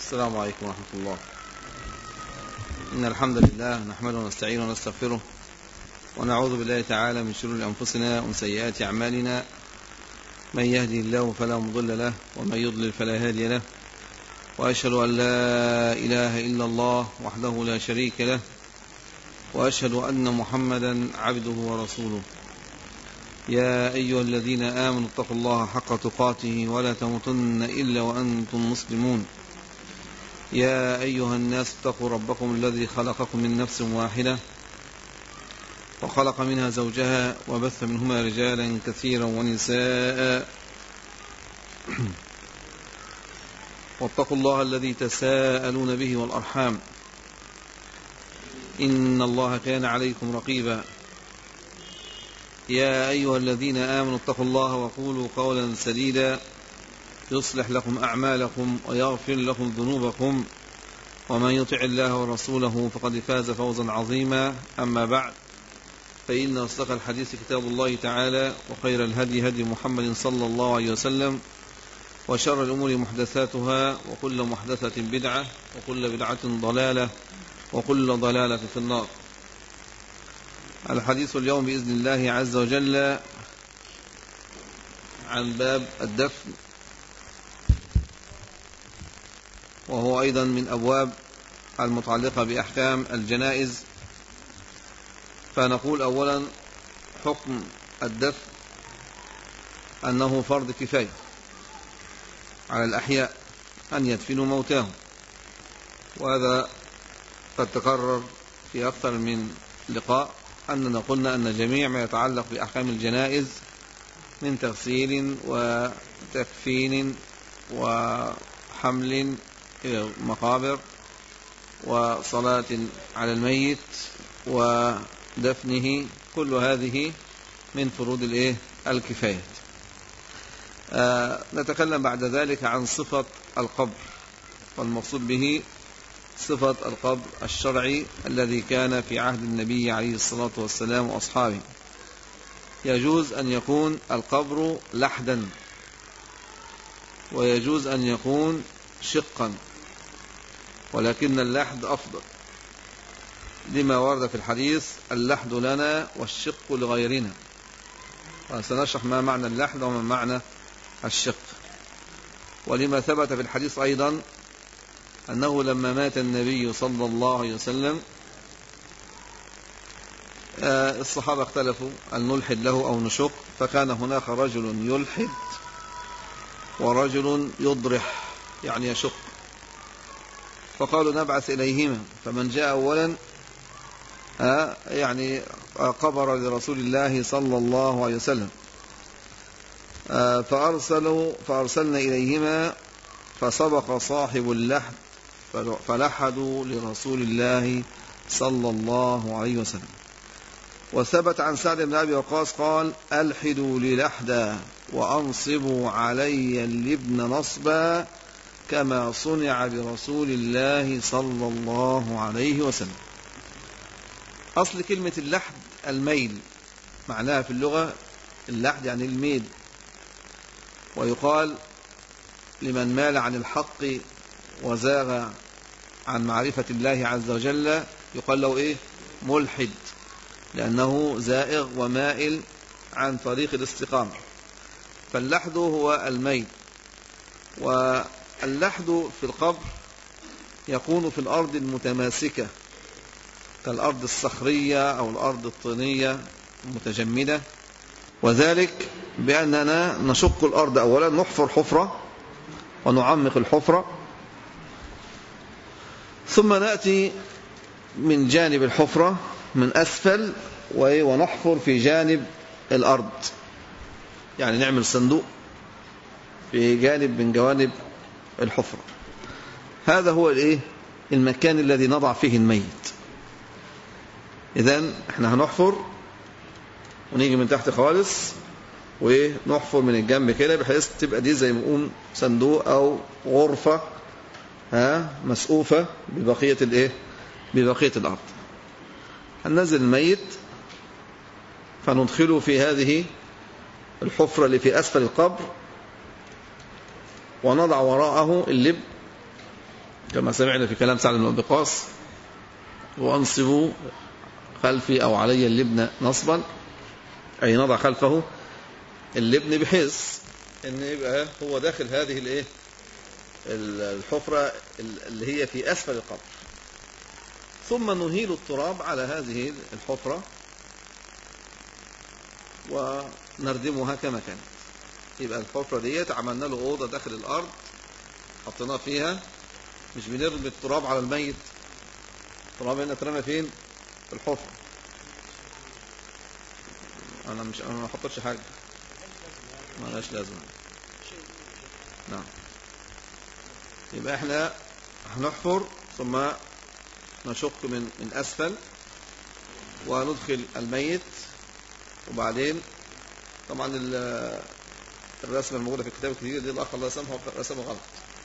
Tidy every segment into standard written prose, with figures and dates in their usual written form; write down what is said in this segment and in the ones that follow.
السلام عليكم ورحمة الله. إن الحمد لله نحمده ونستعينه ونستغفره ونعوذ بالله تعالى من شرور أنفسنا ومن سيئات أعمالنا. من يهدي الله فلا مضل له ومن يضلل فلا هادي له، وأشهد أن لا إله إلا الله وحده لا شريك له، وأشهد أن محمدا عبده ورسوله. يا أيها الذين آمنوا اتقوا الله حق تقاته ولا تموتن إلا وأنتم مسلمون. يا أيها الناس اتقوا ربكم الذي خلقكم من نفس واحدة وخلق منها زوجها وبث منهما رجالا كثيرا ونساء، واتقوا الله الذي تساءلون به والأرحام، إن الله كان عليكم رقيبا. يا أيها الذين آمنوا اتقوا الله وقولوا قولا سديدا يصلح لكم أعمالكم ويغفر لكم ذنوبكم، ومن يطع الله ورسوله فقد فاز فوزا عظيما. أما بعد، فإن أصدق الحديث كتاب الله تعالى، وخير الهدي هدي محمد صلى الله عليه وسلم، وشر الأمور محدثاتها، وكل محدثة بدعة، وكل بدعة ضلالة، وكل ضلالة في النار. الحديث اليوم بإذن الله عز وجل عن باب الدفن، وهو أيضا من أبواب المتعلقة بأحكام الجنائز. فنقول أولا حكم الدفن أنه فرض كفاية على الأحياء أن يدفنوا موتاهم، وهذا قد تكرر في أكثر من لقاء أننا قلنا أن جميع ما يتعلق بأحكام الجنائز من تغسيل وتكفين وحمل إلى المقابر وصلاة على الميت ودفنه، كل هذه من فروض الكفاية. نتكلم بعد ذلك عن صفة القبر، والمقصود به صفة القبر الشرعي الذي كان في عهد النبي عليه الصلاة والسلام وأصحابه. يجوز أن يكون القبر لحدا، ويجوز أن يكون شقا، ولكن اللحد أفضل لما ورد في الحديث: اللحد لنا والشق لغيرنا. وسنشرح ما معنى اللحد وما معنى الشق. ولما ثبت في الحديث أيضا أنه لما مات النبي صلى الله عليه وسلم الصحابة اختلفوا أن نلحد له أو نشق، فكان هناك رجل يلحد ورجل يضرح يعني يشق، فقالوا نبعث إليهما. فمن جاء أولا يعني قبر لرسول الله صلى الله عليه وسلم، فأرسلنا إليهما، فسبق صاحب اللحد فلحدوا لرسول الله صلى الله عليه وسلم. وثبت عن سعد بن أبي وقاص قال: ألحدوا لي لحدا وأنصبوا علي اللبن نصبا كما صنع برسول الله صلى الله عليه وسلم. أصل كلمة اللحد الميل، معناها في اللغة اللحد يعني الميل، ويقال لمن مال عن الحق وزاغ عن معرفة الله عز وجل يقال له ملحد، لأنه زائغ ومائل عن طريق الاستقامة. فاللحد هو الميل. واللحد في القبر يكون في الأرض المتماسكة كالأرض الصخرية أو الأرض الطينية المتجمدة، وذلك بأننا نشق الأرض أولا، نحفر حفرة ونعمق الحفرة، ثم نأتي من جانب الحفرة من أسفل ونحفر في جانب الأرض، يعني نعمل صندوق في جانب من جوانب الحفرة. هذا هو المكان الذي نضع فيه الميت. إذن احنا هنحفر ونيجي من تحت خالص ونحفر من الجنب كده، بحيث تبقى دي زي ما نقول صندوق أو غرفة مسقوفة ببقية الأرض. هننزل الميت فندخله في هذه الحفرة اللي في أسفل القبر، ونضع وراءه اللب كما سمعنا في كلام سعد بن أبي وقاص: وأنصبوا خلفي أو علي اللبن نصبا، أي نضع خلفه اللبن بحيث أن يبقى هو داخل هذه الإيه الحفرة اللي هي في أسفل القبر، ثم نهيل التراب على هذه الحفرة ونردمها كما كانت. يبقى الحفرة ديت عملنا له أوضة داخل الأرض حطيناه فيها، مش بنرمي التراب على الميت. التراب هنا اترمى فين؟ في الحفرة. أنا ما حطيتش حاجة، ما لهاش لازمة. نعم. يبقى احنا هنحفر ثم نشق من أسفل وندخل الميت، وبعدين طبعا الرسمة الموجودة في الكتاب الكتير دي الأخ الله يسامحه رسمه غلط،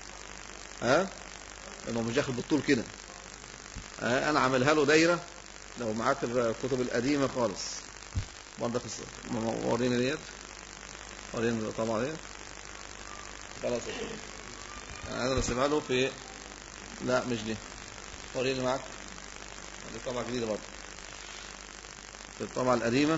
لأنه مش داخل بالطول كده. أنا عملها له دايرة. لو معاك الكتب القديمة خالص برضه في ورينا ديت، ورينا طبعا ديت خلاص. أنا رسمها له في، لا مش دي، وريني معاك دي طبعة جديدة برضه في الطبعة القديمة.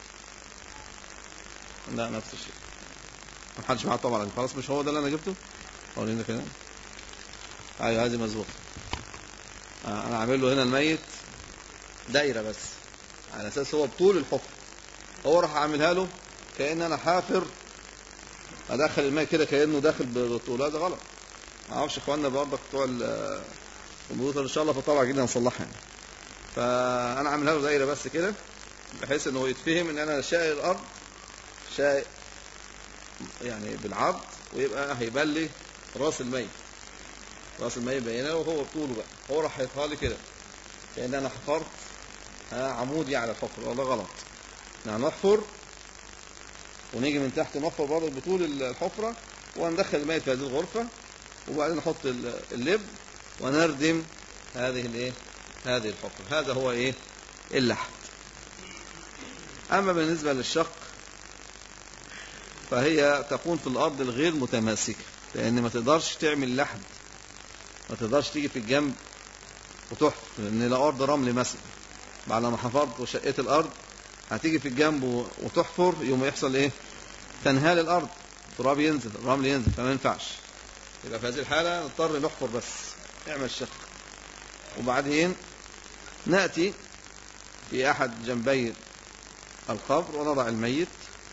لا نفس الشيء، ما حدش معاه طبعا. خلاص مش هو ده اللي أنا جبته. ورينا كده. أيوة هذه مظبوط. أنا عامل له هنا الميت دايرة بس على أساس هو بطول الحفر. هو راح أعملها له كأن أنا حافر أدخل الميت كده كأنه داخل بالطول. هذا غلط. ما أعرفش إخواننا برضه بتوع البيوت إن شاء الله في طبعة جديدة نصلحها يعني. فأنا عاملها له دايرة بس كده بحيث إنه يتفهم إن أنا شايل الأرض شايل يعني بالعرض، ويبقى هيبان لي راس الميت. راس الميت باينه وهو بطوله بقى. هو راح يحطها لي كده كأن أنا حفرت عمودي على الحفر. والله غلط. يعني نحفر ونيجي من تحت نحفر برضه بطول الحفرة وندخل الميت في هذه الغرفة، وبعدين نحط اللب ونردم هذه الحفرة. هذا هو اللحد. أما بالنسبة للشق فهي تكون في الأرض الغير متماسكة، لأن ما تقدرش تعمل لحد، ما تقدرش تيجي في الجنب وتحفر، لأن الأرض رمل مثلا. بعد ما حفرت وشقيت الأرض هتيجي في الجنب وتحفر، يوم يحصل تنهال الأرض، التراب ينزل، الرمل ينزل، فما ينفعش. يبقى في هذه الحالة نضطر نحفر بس، نعمل شق، وبعدين نأتي في أحد جنبي القبر ونضع الميت،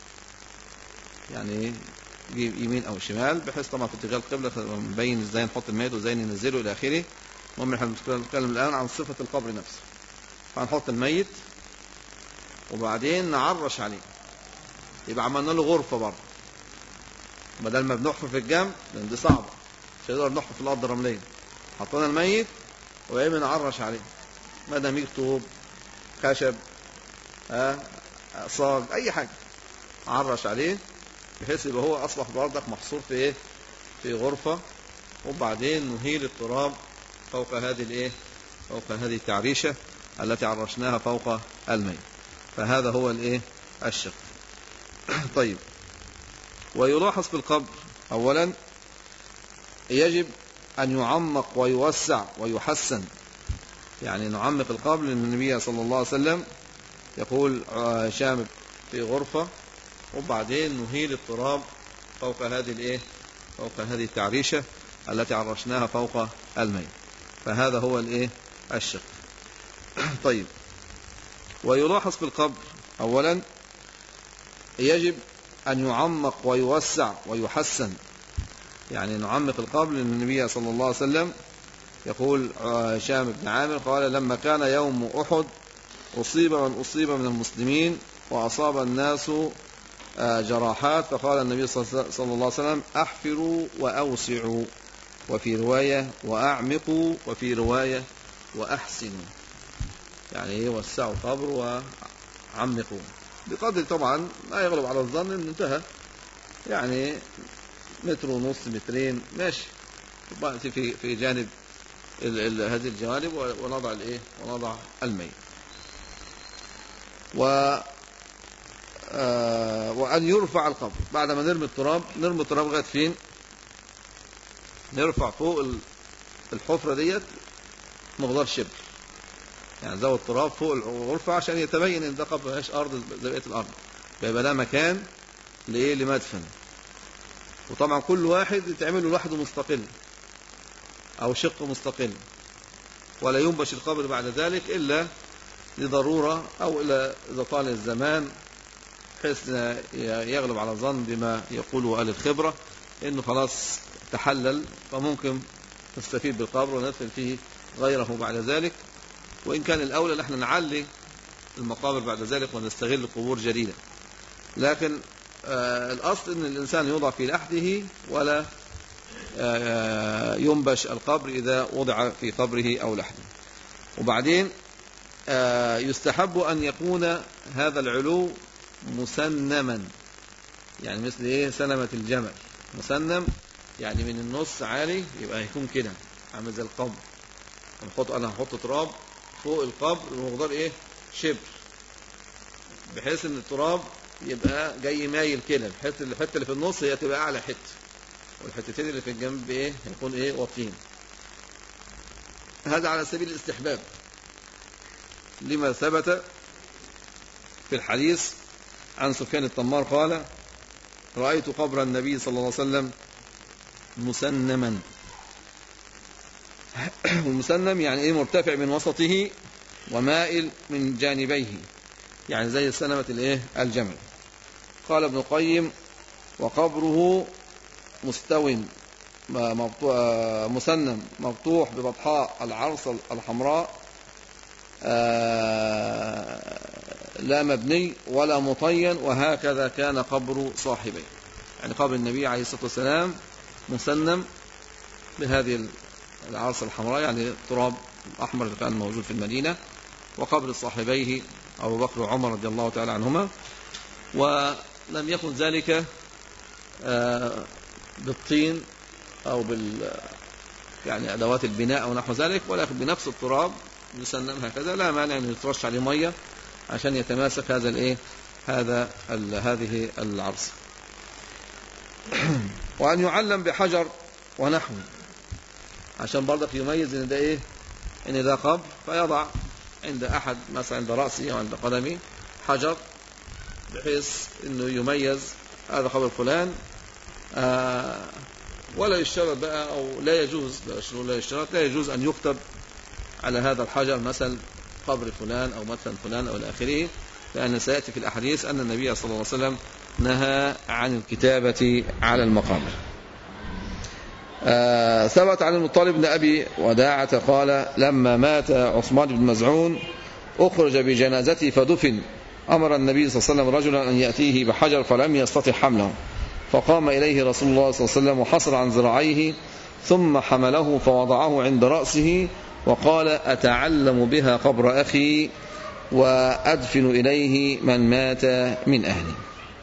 يعني يمين أو شمال، بحيث طبعا في اتجاه القبلة نبين ازاي نحط الميت وازاي ننزله إلى آخره. المهم احنا بنتكلم الآن عن صفة القبر نفسه. فهنحط الميت وبعدين نعرش عليه، يبقى عملنا له غرفة برضه، بدل ما بنحفر في الجنب لأن دي صعبة، مش هنقدر نحفر في الأرض الرملية. حطينا الميت وبعدين نعرش عليه، مدامير طوب، خشب، صاج، أي حاجة عرش عليه، بحيث يبقى هو أصبح بردك محصور في في غرفة. وبعدين نهيل التراب فوق هذه فوق هذه التعريشة التي عرشناها فوق الميت. فهذا هو الشق. طيب، ويلاحظ في القبر أولا يجب أن يعمق ويوسع ويحسن. يعني نعمق القبر، لأن النبي صلى الله عليه وسلم يقول شامب في غرفة، وبعدين نهيل التراب فوق هذه فوق هذه التعريشة التي عرشناها فوق الميت. فهذا هو الشق. طيب، ويلاحظ في القبر أولا يجب أن يعمق ويوسع ويحسن. يعني نعمق القبر، لأن النبي صلى الله عليه وسلم يقول هشام بن عامر قال لما كان يوم أحد أصيب من أصيب من المسلمين وأصاب الناس جراحات، فقال النبي صلى الله عليه وسلم أحفروا وأوسعوا، وفي رواية وأعمقوا، وفي رواية وأحسنوا. يعني وسعوا القبر وعمقوا بقدر طبعا لا يغلب على الظن ان انتهى، يعني متر ونص، مترين، ماشي، في جانب هذه الجوانب، ونضع ونضع الميت. وأن يرفع القبر بعد ما نرمي التراب. نرمي التراب لغاية فين؟ نرفع فوق الحفرة ديت مقدار شبر، يعني زود تراب فوق الغرفة عشان يتبين ان ده قبر مش ارض زي بقية الارض، فيبقى ده مكان لايه لمدفن. وطبعا كل واحد يتعمل له لوحده مستقل او شق مستقل، ولا ينبش القبر بعد ذلك الا لضرورة او الا اذا طال الزمان بحيث يغلب على الظن بما يقوله اهل الخبرة انه خلاص تحلل، فممكن نستفيد بالقبر وندفن فيه غيره بعد ذلك. وإن كان الأولى نحن نعلي المقابر بعد ذلك ونستغل القبور جديدة، لكن الأصل أن الإنسان يوضع في لحده ولا ينبش القبر إذا وضع في قبره أو لحده. وبعدين يستحب أن يكون هذا العلو مسنما، يعني مثل إيه سنمة الجمل، مسنم يعني من النص عالي، يبقى هيكون كده عامل زي القبر. أنا هحط تراب فوق القبر بمقدار ايه شبر، بحيث ان التراب يبقى جاي مايل كده، بحيث الحته اللي في النص هي تبقى اعلى حته، والحتتين اللي في الجنب ايه هيكون ايه واطيين. هذا على سبيل الاستحباب لما ثبت في الحديث عن سفيان التمار قال: رأيت قبر النبي صلى الله عليه وسلم مسنما. والمسنم يعني ايه مرتفع من وسطه ومائل من جانبيه، يعني زي سنمة الايه الجمل. قال ابن القيم: وقبره مستو مسنم مفتوح ببطحاء العرص الحمراء، لا مبني ولا مطين، وهكذا كان قبر صاحبيه. يعني قبر النبي عليه الصلاة والسلام مسنم بهذه العرص الحمراء، يعني التراب الأحمر اللي كان موجود في المدينة. وقبر صاحبيه أبو بكر وعمر رضي الله تعالى عنهما، ولم يكن ذلك بالطين أو يعني أدوات البناء أو نحو ذلك، ولكن بنفس التراب يسنم هكذا، لا مانع أن يترش عليه مية عشان يتماسك هذه العرص. وأن يعلم بحجر ونحوه، عشان برضك يميز ان ده ايه ان ده قبر، فيضع عند احد مثلا عند رأسه او عند قدمه حجر، بحيث انه يميز هذا قبر فلان. ولا يشترط بقى او لا يجوز ان يكتب على هذا الحجر مثلا قبر فلان او مدفن فلان او الى اخره، لان سياتي في الاحاديث ان النبي صلى الله عليه وسلم نهى عن الكتابة على المقابر. ثبت عن المطلب بن أبي وداعة قال: لما مات عثمان بن مزعون أخرج بجنازته فدفن، أمر النبي صلى الله عليه وسلم رجلا أن يأتيه بحجر فلم يستطع حمله، فقام إليه رسول الله صلى الله عليه وسلم وحصر عن ذراعيه، ثم حمله فوضعه عند رأسه وقال: أتعلم بها قبر أخي وأدفن إليه من مات من أهلي.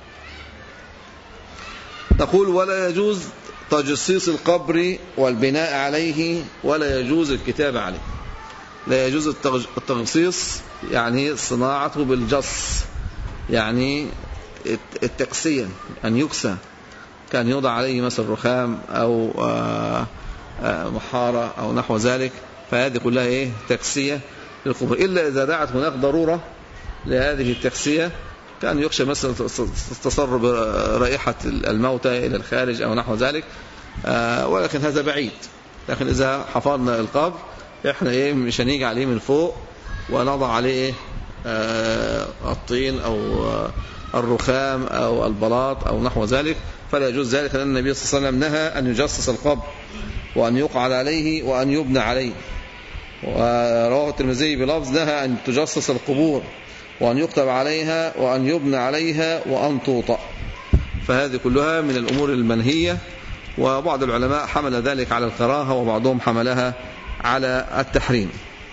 نقول: ولا يجوز تجصيص القبر والبناء عليه، ولا يجوز الكتابة عليه. لا يجوز التجصيص يعني صناعته بالجص، يعني التقسية، أن يكسى، كان يوضع عليه مثل رخام أو محارة أو نحو ذلك، فهذه كلها إيه تقسية للقبور، إلا إذا دعت هناك ضرورة لهذه التقسية، كان يخشى مثلا تسرب رائحة الموتى إلى الخارج أو نحو ذلك، ولكن هذا بعيد. لكن إذا حفظنا القبر إحنا إيه مش هنيجي عليه من فوق ونضع عليه إيه الطين أو الرخام أو البلاط أو نحو ذلك، فلا يجوز ذلك، لأن النبي صلى الله عليه وسلم نهى أن يجصص القبر وأن يقعد عليه وأن يبنى عليه. ورواه الترمذي بلفظ: نهى أن تجصص القبور وأن يكتب عليها وأن يبنى عليها وأن توطأ. فهذه كلها من الأمور المنهية، وبعض العلماء حمل ذلك على الكراهة وبعضهم حملها على التحريم.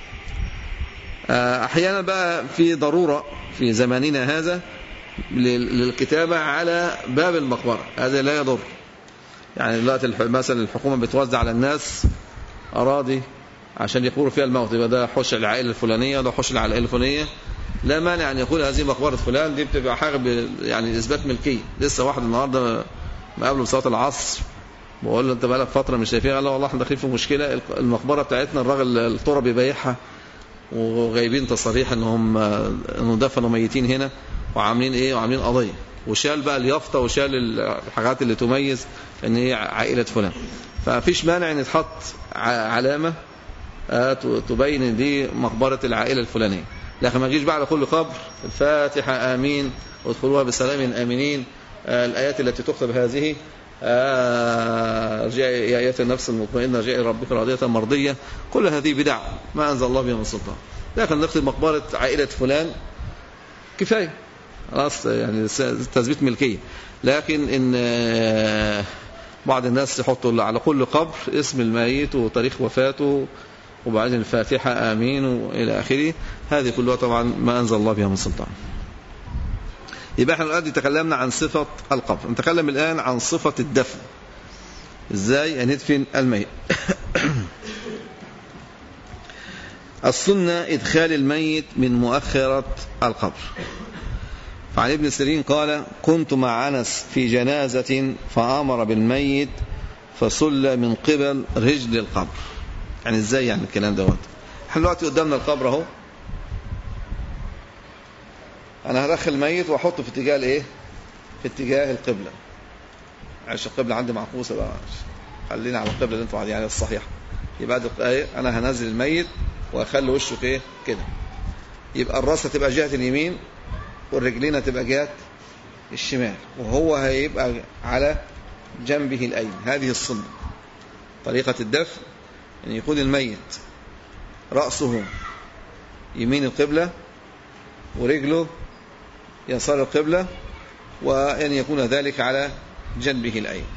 أحيانا بقى في ضرورة في زماننا هذا للكتابة على باب المقبرة، هذا لا يضر. يعني دلوقتي مثلا الحكومة بتوزع على الناس أراضي عشان يقولوا فيها الموت، يبقى ده حش العائلة الفلانية وده حش العائلة الفلانية، لا مانع أن يقول هذه مقبرة فلان، دي بتبقى حاجة يعني إثبات ملكية. لسه واحد النهاردة ما قبل صلاة العصر بقول له انت بقالك فتره مش شايفين؟ قال له والله احنا داخلين في مشكله، المقبره بتاعتنا الراجل التراب بيبيعها وغايبين تصاريح انه دفنوا ميتين هنا وعاملين ايه، وعاملين قضيه، وشال بقى اليافطه وشال الحاجات اللي تميز ان هي عائله فلان. ففيش مانع ان يتحط علامه تبين ان دي مقبره العائله الفلانيه، لكن ما تجيش بقى على كل قبر الفاتحه امين وادخلوها بسلام امنين، الايات التي تكتب هذه ارجعي يا ايتها النفس المطمئنه ارجعي ربك راضيه مرضيه، كل هذه بدع ما انزل الله بها من سلطان. لكن نكتب مقبره عائله فلان كفايه خلاص، يعني تثبيت ملكيه. لكن ان بعض الناس يحطوا على كل قبر اسم الميت وتاريخ وفاته وبعدين الفاتحه امين والى اخره، هذه كلها طبعا ما انزل الله بها من سلطان. يبقى احنا الآن تكلمنا عن صفة القبر، نتكلم الآن عن صفة الدفن، ازاي ندفن الميت. السنة إدخال الميت من مؤخرة القبر. فعن ابن سيرين قال كنت مع أنس في جنازة فأمر بالميت فصل من قبل رجل القبر. يعني ازاي يعني الكلام دوت؟ احنا دلوقتي قدامنا القبر اهو، انا هدخل الميت واحطه في اتجاه الايه، في اتجاه القبلة، عشان القبلة عندي معكوسة بقى، خلينا على القبلة اللي انتوا قاعدين عليها الصحيحة. يبقى انا هنزل الميت واخلي وشه ايه كده، يبقى الراس هتبقى جهة اليمين والرجلين هتبقى جهة الشمال، وهو هيبقى على جنبه الايمن. هذه السنة طريقة الدفن، ان يكون الميت رأسه يمين القبلة ورجله يسار القبلة، وأن يكون ذلك على جنبه الأيمن.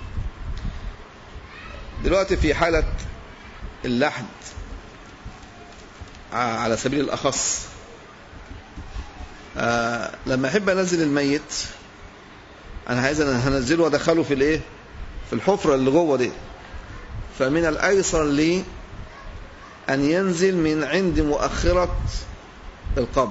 دلوقتي في حالة اللحد على سبيل الأخص، لما أحب أنزل الميت أنا عايز هنزله وأدخله في الإيه، في الحفرة اللي جوه دي، فمن الأيسر لي أن ينزل من عند مؤخرة القبر.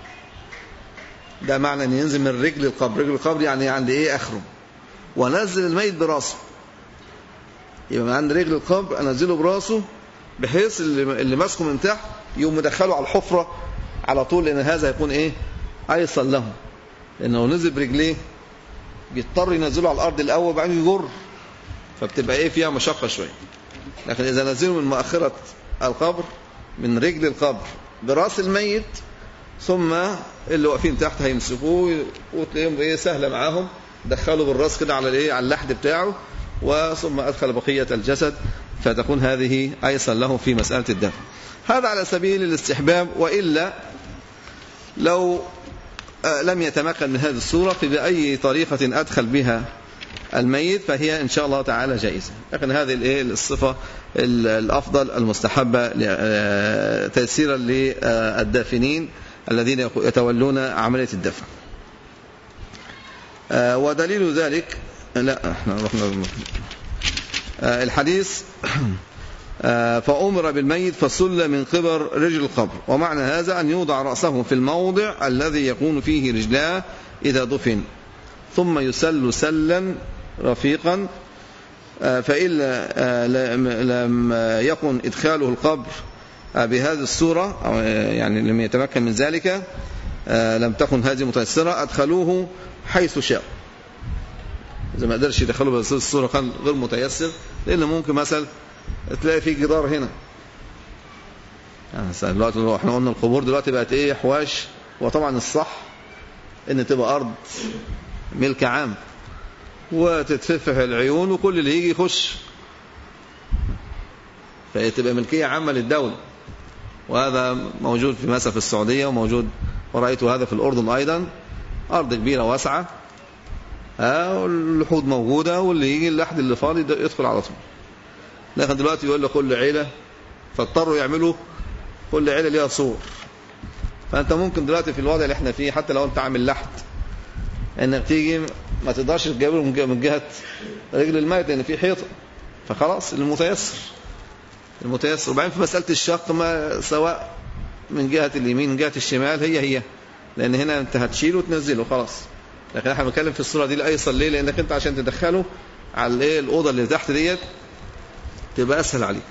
ده معنى ان ينزل من رجل القبر، رجل القبر يعني عند ايه اخره، ونزل الميت براسه. يبقى من عند رجل القبر انزله براسه، بحيث اللي ماسكه من تحت يقوم مدخله على الحفرة على طول، لان هذا هيكون ايه ايسر له، لانه لو نزل برجليه بيضطر ينزله على الارض الاول وبعدين يجر، فبتبقى ايه فيها مشقة شوية. لكن اذا نزله من مؤخرة القبر من رجل القبر براس الميت، ثم اللي واقفين تحت هيمسكوه وتلاقيهم ايه سهله معاهم، دخلوا بالراس كده على الايه، على اللحد بتاعه، وثم ادخل بقيه الجسد، فتكون هذه ايسر له في مساله الدفن. هذا على سبيل الاستحباب، والا لو لم يتمكن من هذه الصوره فباي طريقه ادخل بها الميت فهي ان شاء الله تعالى جائزه. لكن هذه الايه الصفه الافضل المستحبه تيسيرا للدافنين الذين يتولون عملية الدفن. ودليل ذلك احنا رحنا الحديث فأمر بالميت فصل من قبل رجل القبر، ومعنى هذا أن يوضع رأسه في الموضع الذي يكون فيه رجلاه إذا دفن، ثم يسل سلا رفيقا، فإن لم يكن إدخاله القبر بهذه الصورة، أو يعني لم يتمكن من ذلك، لم تكن هذه متيسرة، أدخلوه حيث شاء. إذا ما قدرش يدخلوا بهذه الصورة كان غير متيسر، لأن ممكن مثلا تلاقي فيه جدار هنا، يعني دلوقتي لو احنا قلنا القبور دلوقتي بقت ايه حواش، وطبعا الصح ان تبقى أرض ملك عام وتتفتح العيون وكل اللي يجي يخش، فتبقى ملكية عامة للدولة. وهذا موجود في مثلا في السعودية، وموجود ورأيت هذا في الأردن أيضا، أرض كبيرة واسعة، اللحود موجودة، واللي يجي اللحد اللي فاضي يدخل على طول. لكن دلوقتي يقول له كل عيلة، فاضطروا يعملوا كل عيلة ليها سور. فأنت ممكن دلوقتي في الوضع اللي احنا فيه، حتى لو أنت عامل لحد، انك تيجي ما تقدرش تجيبه من جهة رجل الميت لأن في حيطة، فخلاص المتيسر. وبعدين في مسألة الشق، ما سواء من جهة اليمين من جهة الشمال هي، لأن هنا أنت هتشيله وتنزله خلاص. لكن احنا بنتكلم في الصورة دي الأيسر ليه؟ لأنك أنت عشان تدخله على الأوضة اللي تحت ديت تبقى أسهل عليك.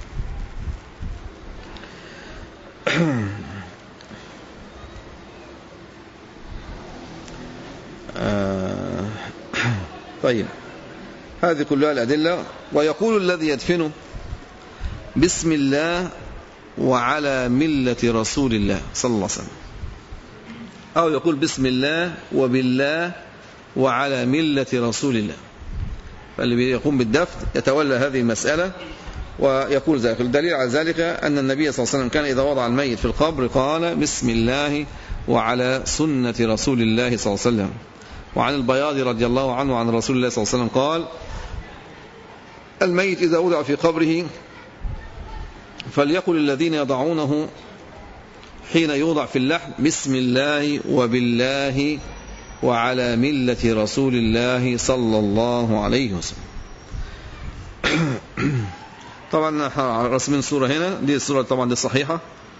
طيب هذه كلها الأدلة. ويقول الذي يدفن بسم الله وعلى ملة رسول الله صلى الله عليه وسلم، أو يقول بسم الله وبالله وعلى ملة رسول الله. فاللي يقوم بالدفن يتولى هذه المسألة ويقول ذلك. الدليل على ذلك أن النبي صلى الله عليه وسلم كان إذا وضع الميت في القبر قال بسم الله وعلى سنة رسول الله صلى الله عليه وسلم. وعن البياض رضي الله عنه عن رسول الله صلى الله عليه وسلم قال الميت إذا وضع في قبره فليقل الذين يضعونه حين يوضع في اللحم بسم الله وبالله وعلى ملة رسول الله صلى الله عليه وسلم. طبعا رسمين صورة هنا، دي الصورة طبعا دي صحيحة،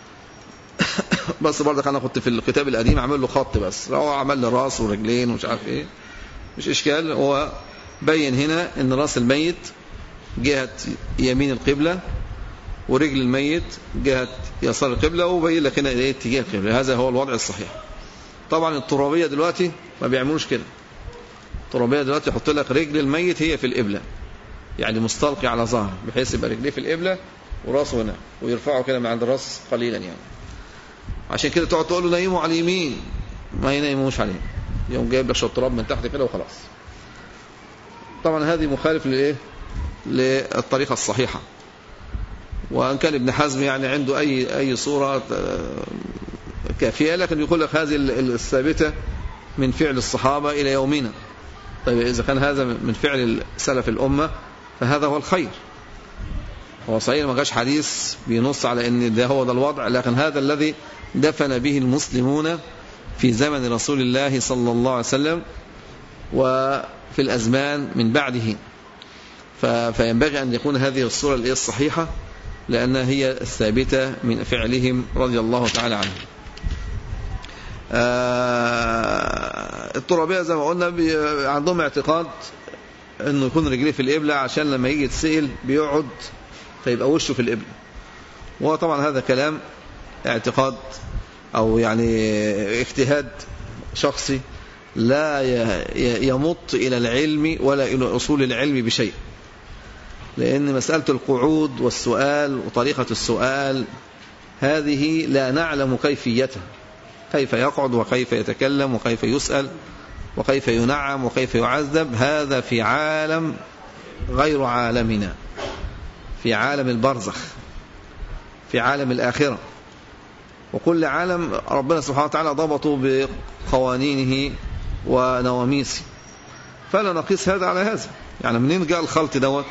بس برضك أنا كنت في الكتاب القديم عمل له خط بس، هو عمل له راس ورجلين ومش عارف إيه، مش إشكال. هو بين هنا إن راس الميت جهة يمين القبلة ورجل الميت جهة يسار القبلة، وبين لك هنا إيه اتجاه القبلة. هذا هو الوضع الصحيح. طبعا الترابية دلوقتي ما بيعملوش كده. الترابية دلوقتي يحط لك رجل الميت هي في القبلة، يعني مستلقي على ظهره، بحيث يبقى رجليه في القبلة وراسه هنا، ويرفعه كده من عند الراس قليلا يعني. عشان كده تقعد تقول له نيموا على اليمين، ما ينيموش عليه، يوم جايب لك شويه تراب من تحت كده وخلاص. طبعا هذه مخالف للايه للطريقة الصحيحة. وان كان ابن حزم يعني عنده اي صورة كافية، لكن يقول لك هذه الثابتة من فعل الصحابة إلى يومنا. طيب إذا كان هذا من فعل سلف الأمة فهذا هو الخير. هو صحيح ما جاش حديث بينص على أن ده هو الوضع، لكن هذا الذي دفن به المسلمون في زمن رسول الله صلى الله عليه وسلم وفي الأزمان من بعده. فينبغي أن يكون هذه الصورة الصحيحة، لأنها هي الثابتة من فعلهم رضي الله تعالى عنهم. الترابية زي ما قلنا عندهم اعتقاد انه يكون رجليه في القبلة، عشان لما يجي يتسئل بيقعد فيبقى وشه في القبلة. وطبعا هذا كلام اعتقاد او يعني اجتهاد شخصي لا يمط الى العلم ولا الى اصول العلم بشيء، لان مسألة القعود والسؤال وطريقة السؤال هذه لا نعلم كيفيتها، كيف يقعد وكيف يتكلم وكيف يسأل وكيف ينعم وكيف يعذب. هذا في عالم غير عالمنا، في عالم البرزخ، في عالم الآخرة. وكل عالم ربنا سبحانه وتعالى ضبطه بقوانينه ونواميسه، فلا نقيس هذا على هذا. يعني منين جاء الخلط دوت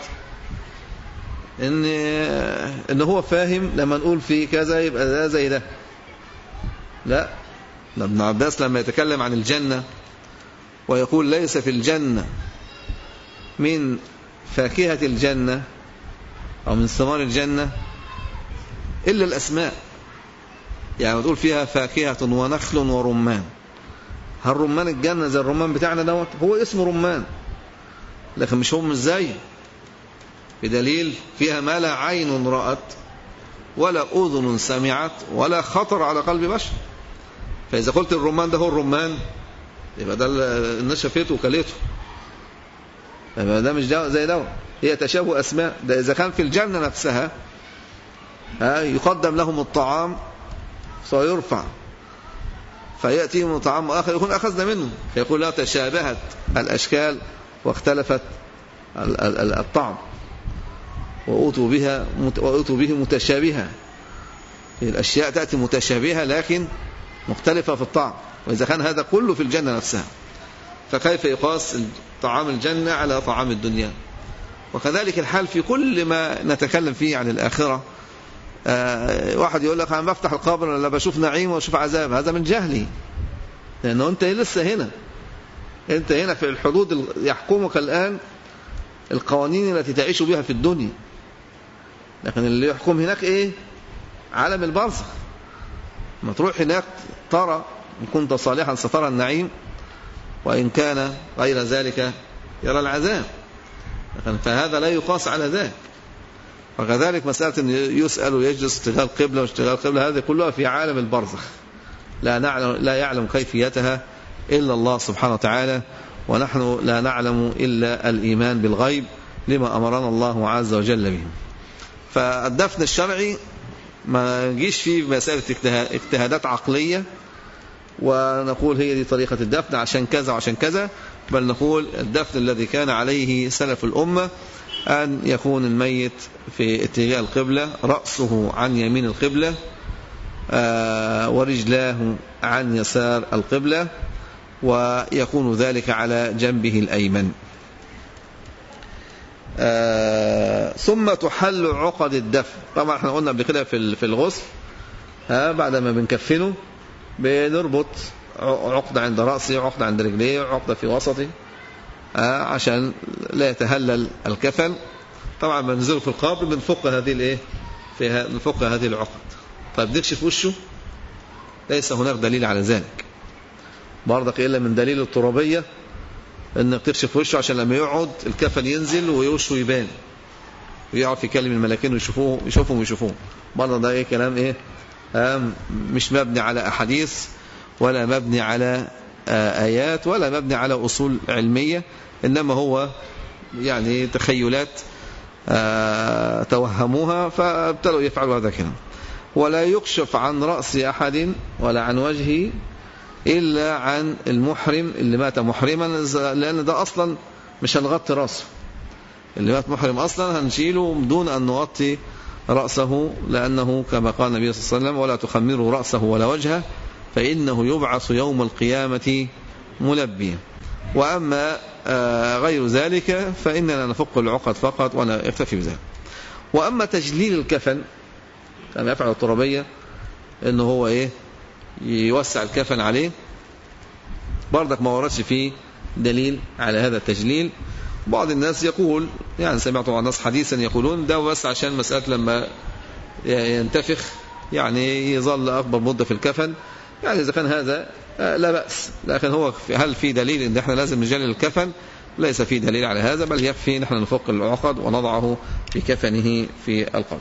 إن هو فاهم لما نقول في كذا يبقى ده زي ده؟ لا، ابن عباس لما يتكلم عن الجنة ويقول ليس في الجنة من فاكهة الجنة أو من ثمار الجنة إلا الأسماء. يعني تقول فيها فاكهة ونخل ورمان. هل رمان الجنة زي الرمان بتاعنا دوت؟ هو اسمه رمان، لكن مش هم زيه، بدليل فيها ما لا عين رأت ولا أذن سمعت ولا خطر على قلب بشر. فإذا قلت الرمان ده هو الرمان يبقى ده الناس شافته وكلته، يبقى ده مش زي ده، هي تشابه أسماء. ده إذا كان في الجنة نفسها يقدم لهم الطعام فيرفع فيأتيهم طعام آخر يكون أخذنا منه، فيقول لا تشابهت الأشكال واختلفت الطعم وأوتوا به متشابهة. الأشياء تأتي متشابهة لكن مختلفة في الطعم. وإذا كان هذا كله في الجنة نفسها فكيف يقاس طعام الجنة على طعام الدنيا؟ وكذلك الحال في كل ما نتكلم فيه عن الآخرة. واحد يقول لك أنا بفتح القبر لا بشوف نعيم وشوف عذاب، هذا من جهلي، لأنه أنت لسه هنا، أنت هنا في الحدود يحكمك الآن القوانين التي تعيش بها في الدنيا، لكن اللي يحكم هناك إيه؟ عالم البرزخ. ما تروح هناك ترى إن كنت صالحا سترى النعيم، وإن كان غير ذلك يرى العذاب. فهذا لا يقاس على ذلك. وكذلك مسألة أن يسأل ويجلس اشتغال قبلة واشتغال قبلة، هذه كلها في عالم البرزخ لا يعلم كيفيتها إلا الله سبحانه وتعالى، ونحن لا نعلم إلا الإيمان بالغيب لما أمرنا الله عز وجل به. فالدفن الشرعي ما نجيش فيه مسألة اجتهادات عقلية ونقول هي دي طريقة الدفن عشان كذا وعشان كذا، بل نقول الدفن الذي كان عليه سلف الأمة أن يكون الميت في اتجاه القبلة، رأسه عن يمين القبلة ورجلاه عن يسار القبلة، ويكون ذلك على جنبه الأيمن. ثم تحل عقد الدفن. طبعا احنا قلنا قبل كده في الغسل بعد ما بنكفنه بنربط عقدة عند رأسه، عقدة عند رجليه، عقدة في وسطه عشان لا يتهلل الكفن. طبعا بننزله في القبر بنفك هذه بنفك هذه العقد. طيب نكشف وشه؟ ليس هناك دليل على ذلك برضك إلا من دليل الترابية، انك تكشف وشه عشان لما يقعد الكفن ينزل ووشه يبان ويعرف يكلم الملائكين ويشوفوه. برضه ده كلام مش مبني على أحاديث ولا مبني على آيات ولا مبني على أصول علمية، إنما هو يعني تخيلات توهموها فابتلوا يفعلوا هذا كلام. ولا يكشف عن رأس أحد ولا عن وجهه إلا عن المحرم اللي مات محرما، لأن ده أصلا مش هنغطي رأسه. اللي مات محرم أصلا هنشيله دون أن نغطي رأسه، لأنه كما قال النبي صلى الله عليه وسلم: ولا تخمروا رأسه ولا وجهه فإنه يبعث يوم القيامة ملبيا. وأما غير ذلك فإننا نفك العقد فقط ونكتفي بذلك. وأما تجليل الكفن كما يفعل الترابية، إنه هو يوسع الكفن عليه، برضك ما وردش فيه دليل على هذا التجليل. بعض الناس يقول، يعني سمعت عن ناس حديثا يقولون ده بس عشان مسألة لما ينتفخ يعني يظل أكبر مدة في الكفن، يعني إذا كان هذا لا بأس. لكن هو هل في دليل إن احنا لازم نجلل الكفن؟ ليس في دليل على هذا، بل يكفي نحن نفك العقد ونضعه في كفنه في القبر.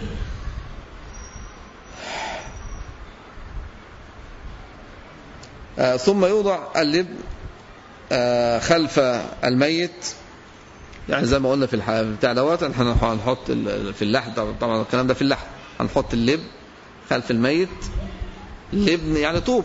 ثم يوضع اللب خلف الميت، يعني زي ما قلنا في بتاع دوت احنا هنحط في اللحد، طبعا الكلام ده في اللحد، هنحط اللب خلف الميت. اللبن يعني طوب،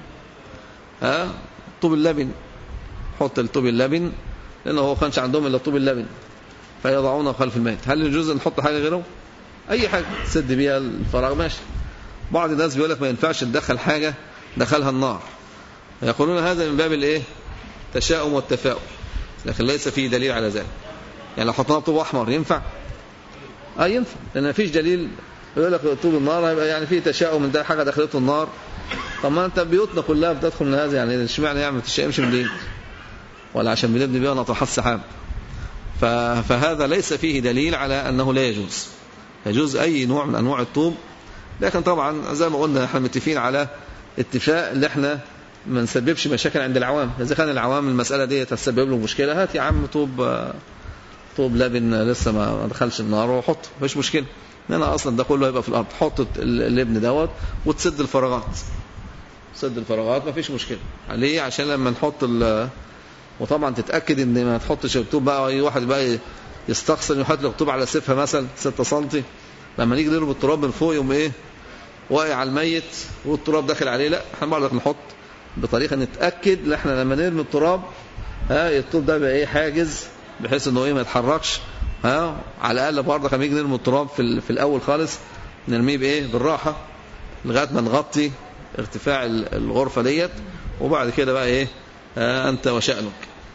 طوب اللبن، حط الطوب اللبن، لأنه هو كانش عندهم إلا طوب اللبن فيضعونه خلف الميت. هل يجوز أن نحط حاجة غيره؟ أي حاجة تسد بيها الفراغ ماشي. بعض الناس بيقول لك ما ينفعش تدخل حاجة دخلها النار، يقولون هذا من باب تشاؤم والتفاؤل، لكن ليس فيه دليل على ذلك. يعني لو حطينا طوب أحمر ينفع؟ ينفع، لأن ما فيش دليل يقول لك طوب النار هيبقى يعني فيه تشاؤم من ده حاجة دخلته النار. طب ما أنت بيوتنا كلها بتدخل من هذا، يعني اشمعنى يعني ما تشاؤمش من دي؟ ولا عشان بنبني بيها نطرحات سحاب؟ فهذا ليس فيه دليل على أنه لا يجوز. يجوز أي نوع من أنواع الطوب، لكن طبعا زي ما قلنا احنا متفقين على اتفاق اللي احنا ما نسببش مشاكل عند العوام. إذا كان العوام المسألة دي تسبب له مشكلة، هات يا عم طوب لبن لسه ما دخلش النار وحط، مفيش مشكلة. لأن أصلا ده كله هيبقى في الأرض، حط اللبن دوت وتسد الفراغات، سد الفراغات مفيش مشكلة. ليه؟ عشان لما نحط وطبعا تتأكد ان ما تحطش الطوب بقى اي واحد بقى يستخسر يحط له الطوب على سيفها مثلا 6 سم، لما نيجي نربط التراب من فوق يقوم واقع على الميت والتراب داخل عليه. لا، احنا برضك نحط بطريقه نتاكد ان احنا لما نرمي التراب الطوب ده بقى حاجز، بحيث انه ما يتحركش. على الاقل برضك لما نيجي نرمي التراب في الاول خالص نرميه بالراحه لغايه ما نغطي ارتفاع الغرفه ديت، وبعد كده بقى أنت وشأنك.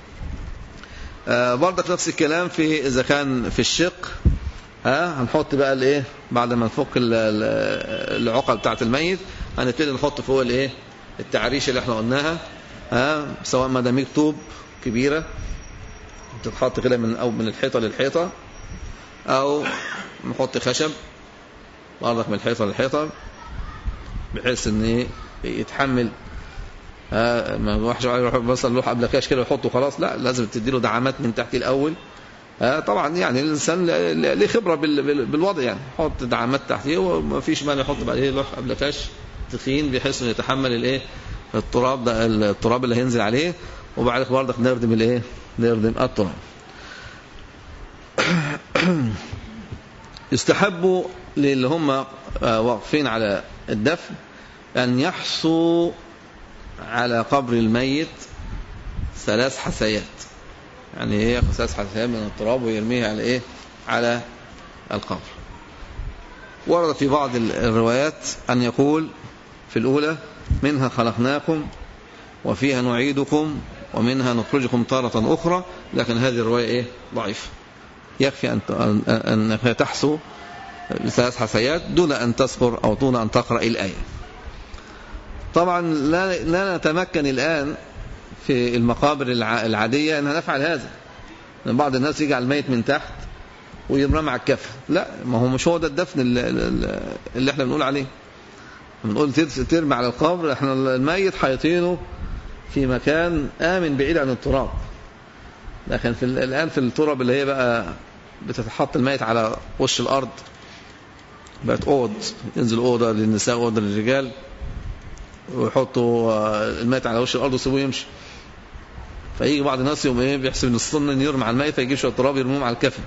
برضك نفس الكلام إذا كان في الشق، هنحط بقى بعد ما نفك العقل بتاعة الميت هنبتدي نحط فوق التعريش اللي احنا قلناها، سواء مداميك طوب كبيرة تتحط كده من الحيطة للحيطة، أو نحط خشب برضك من الحيطة للحيطة، بحيث ان يتحمل. ما واحد يروح مثلا لوح قبل كاش كده ويحطه خلاص، لا، لازم تديله دعامات من تحت الاول طبعا يعني الإنسان له خبرة بالوضع، يعني حط دعامات تحتيه وما فيش مانع يحط بعديه لوح أبلكاش تخين بحيث انه يتحمل الايه التراب ده، التراب اللي هينزل عليه، وبعد كده برضك نردم الايه نردم التراب. يستحب للي هم واقفين على الدفن أن يحصوا على قبر الميت 3 حثيات، يعني ياخذ 3 حثيات من التراب ويرميها على ايه على القبر. ورد في بعض الروايات أن يقول في الأولى: منها خلقناكم وفيها نعيدكم ومنها نخرجكم تارة أخرى، لكن هذه الرواية ايه ضعيفة. يكفي أن تحسو ب3 حثيات دون أن تذكر أو دون أن تقرأ الآية. طبعا لا نتمكن الآن في المقابر العادية أن نفعل هذا. بعض الناس يجعل الميت من تحت ويرمى على الكفن، لا، ما هو مش هو ده الدفن اللي احنا بنقول عليه. بنقول ترمي على القبر، احنا الميت حيطينه في مكان آمن بعيد عن التراب. لكن الآن في التراب اللي هي بقى بتتحط الميت على وش الأرض، بقت أوض، ينزل أوضة للنساء وأوضة للرجال، ويحطوا الميت على وش الأرض ويسيبوه يمشي. فيجي بعض الناس يوم ايه بيحسب ان الصن ان يرمي على الميت، فيجيب شويه تراب يرموهم على الكفن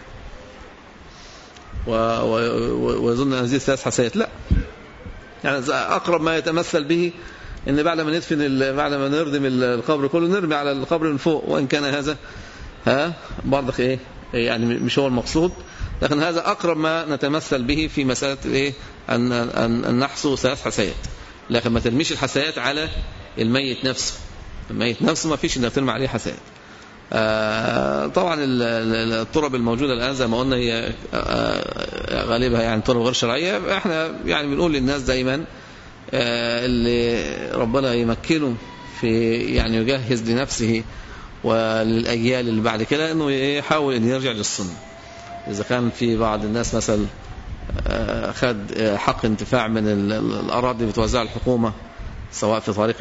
ويظن هذه 3 حثيات. لا، يعني اقرب ما يتمثل به ان بعد ما ندفن، بعد ما نردم القبر كله، نرمي على القبر من فوق، وان كان هذا برضك ايه يعني مش هو المقصود، لكن هذا اقرب ما نتمثل به في مساله ايه ان نحصو 3 حثيات. لكن ما ترميش الحثيات على الميت نفسه. الميت نفسه ما فيش انك ترمي عليه حثيات. طبعا التراب الموجوده الان زي ما قلنا هي غالبها يعني تراب غير شرعيه. احنا يعني بنقول للناس دايما اللي ربنا يمكنه في يعني يجهز لنفسه وللاجيال اللي بعد كده انه يحاول ان يرجع للسنه. اذا كان في بعض الناس مثلا خد حق انتفاع من الاراضي اللي بتوزعها الحكومه، سواء في طريق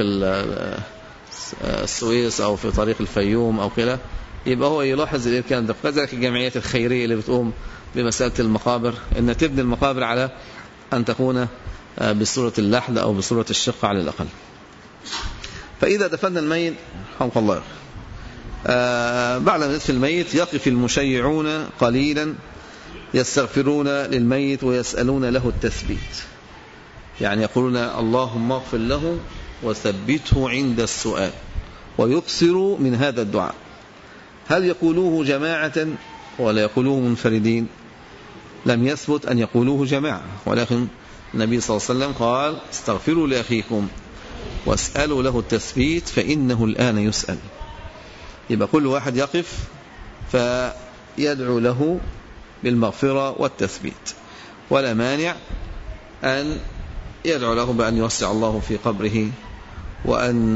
السويس أو في طريق الفيوم أو كده، يبقى هو يلاحظ الكلام ده. كذلك الجمعيات الخيرية اللي بتقوم بمسألة المقابر، إن تبني المقابر على أن تكون بصورة اللحد أو بصورة الشقة على الأقل. فإذا دفن الميت رحمه الله، بعد ما يدفن الميت يقف المشيعون قليلا يستغفرون للميت ويسألون له التثبيت، يعني يقولون اللهم اغفر له وثبته عند السؤال، ويكثر من هذا الدعاء. هل يقولوه جماعة ولا يقولوه منفردين؟ لم يثبت أن يقولوه جماعة، ولكن النبي صلى الله عليه وسلم قال: استغفروا لأخيكم واسألوا له التثبيت فإنه الآن يسأل. يبقى كل واحد يقف فيدعو له بالمغفرة والتثبيت، ولا مانع أن يدعو له بأن يوسع الله في قبره، وأن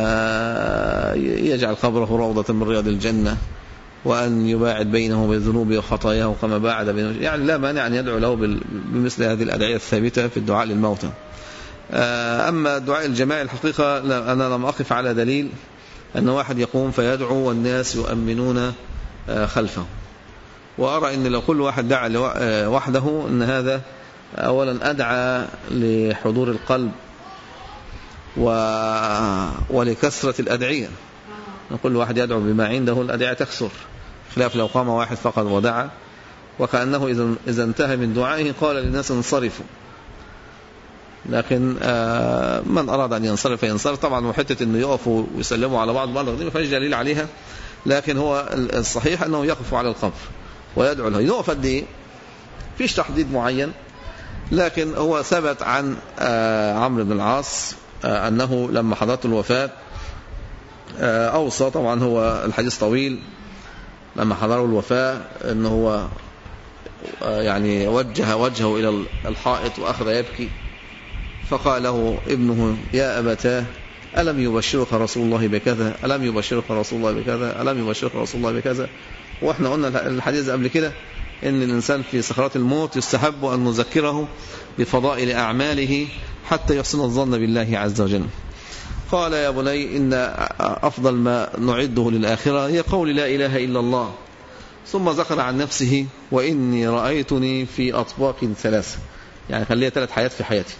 يجعل قبره روضة من رياض الجنة، وأن يباعد بينه وبين ذنوبه وخطاياه كما باعد بينه، يعني لا مانع أن يدعو له بمثل هذه الأدعية الثابتة في الدعاء للموتى. أما الدعاء الجماعي الحقيقة أنا لم أقف على دليل أن واحد يقوم فيدعو والناس يؤمنون خلفه. وأرى أن لو كل واحد دعا وحده أن هذا أولا أدعى لحضور القلب ولكثرة الأدعية. كل واحد يدعو بما عنده الأدعية تكثر، خلاف لو قام واحد فقط ودعا، وكأنه إذا انتهى من دعائه قال للناس انصرفوا. لكن من أراد أن ينصرف ينصرف طبعا، وحتة أنه يقفوا ويسلموا على بعض دي ما فيش دليل عليها، لكن هو الصحيح أنه يقف على القبر ويدعو له. يقف قد إيه؟ فيش تحديد معين، لكن هو ثبت عن عمرو بن العاص أنه لما حضرت الوفاة أوصى، طبعا هو الحديث طويل، لما حضروا الوفاة أنه هو يعني وجه وجهه إلى الحائط وأخذ يبكي، فقال له ابنه: يا أبتاه ألم يبشرك رسول الله بكذا، ألم يبشرك رسول الله بكذا، ألم يبشرك رسول الله بكذا. وإحنا قلنا الحديث قبل كده إن الإنسان في سكرات الموت يستحب أن نذكره بفضائل أعماله حتى يحسن الظن بالله عز وجل. قال: يا بني إن أفضل ما نعده للآخرة هي قول لا إله إلا الله، ثم ذكر عن نفسه: وإني رأيتني في أطباق 3، يعني كان لي 3 حياة في حياتي.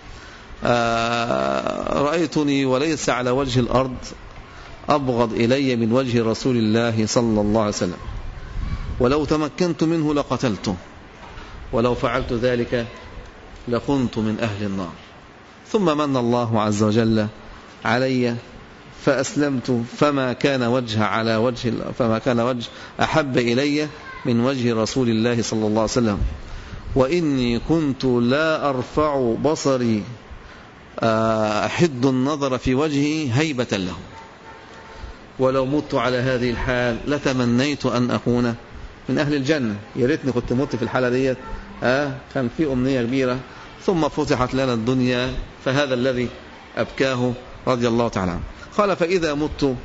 رأيتني وليس على وجه الأرض أبغض إلي من وجه رسول الله صلى الله عليه وسلم، ولو تمكنت منه لقتلته، ولو فعلت ذلك لكنت من أهل النار. ثم من الله عز وجل علي فأسلمت، فما كان وجه أحب إلي من وجه رسول الله صلى الله عليه وسلم، وإني كنت لا أرفع بصري أحد النظر في وجهه هيبة له، ولو مت على هذه الحال لتمنيت أن أكون من أهل الجنة. يا ريتني كنت مت في الحالة ديت، كان في أمنية كبيرة. ثم فتحت لنا الدنيا، فهذا الذي أبكاه رضي الله تعالى عنه. قال: فإذا مت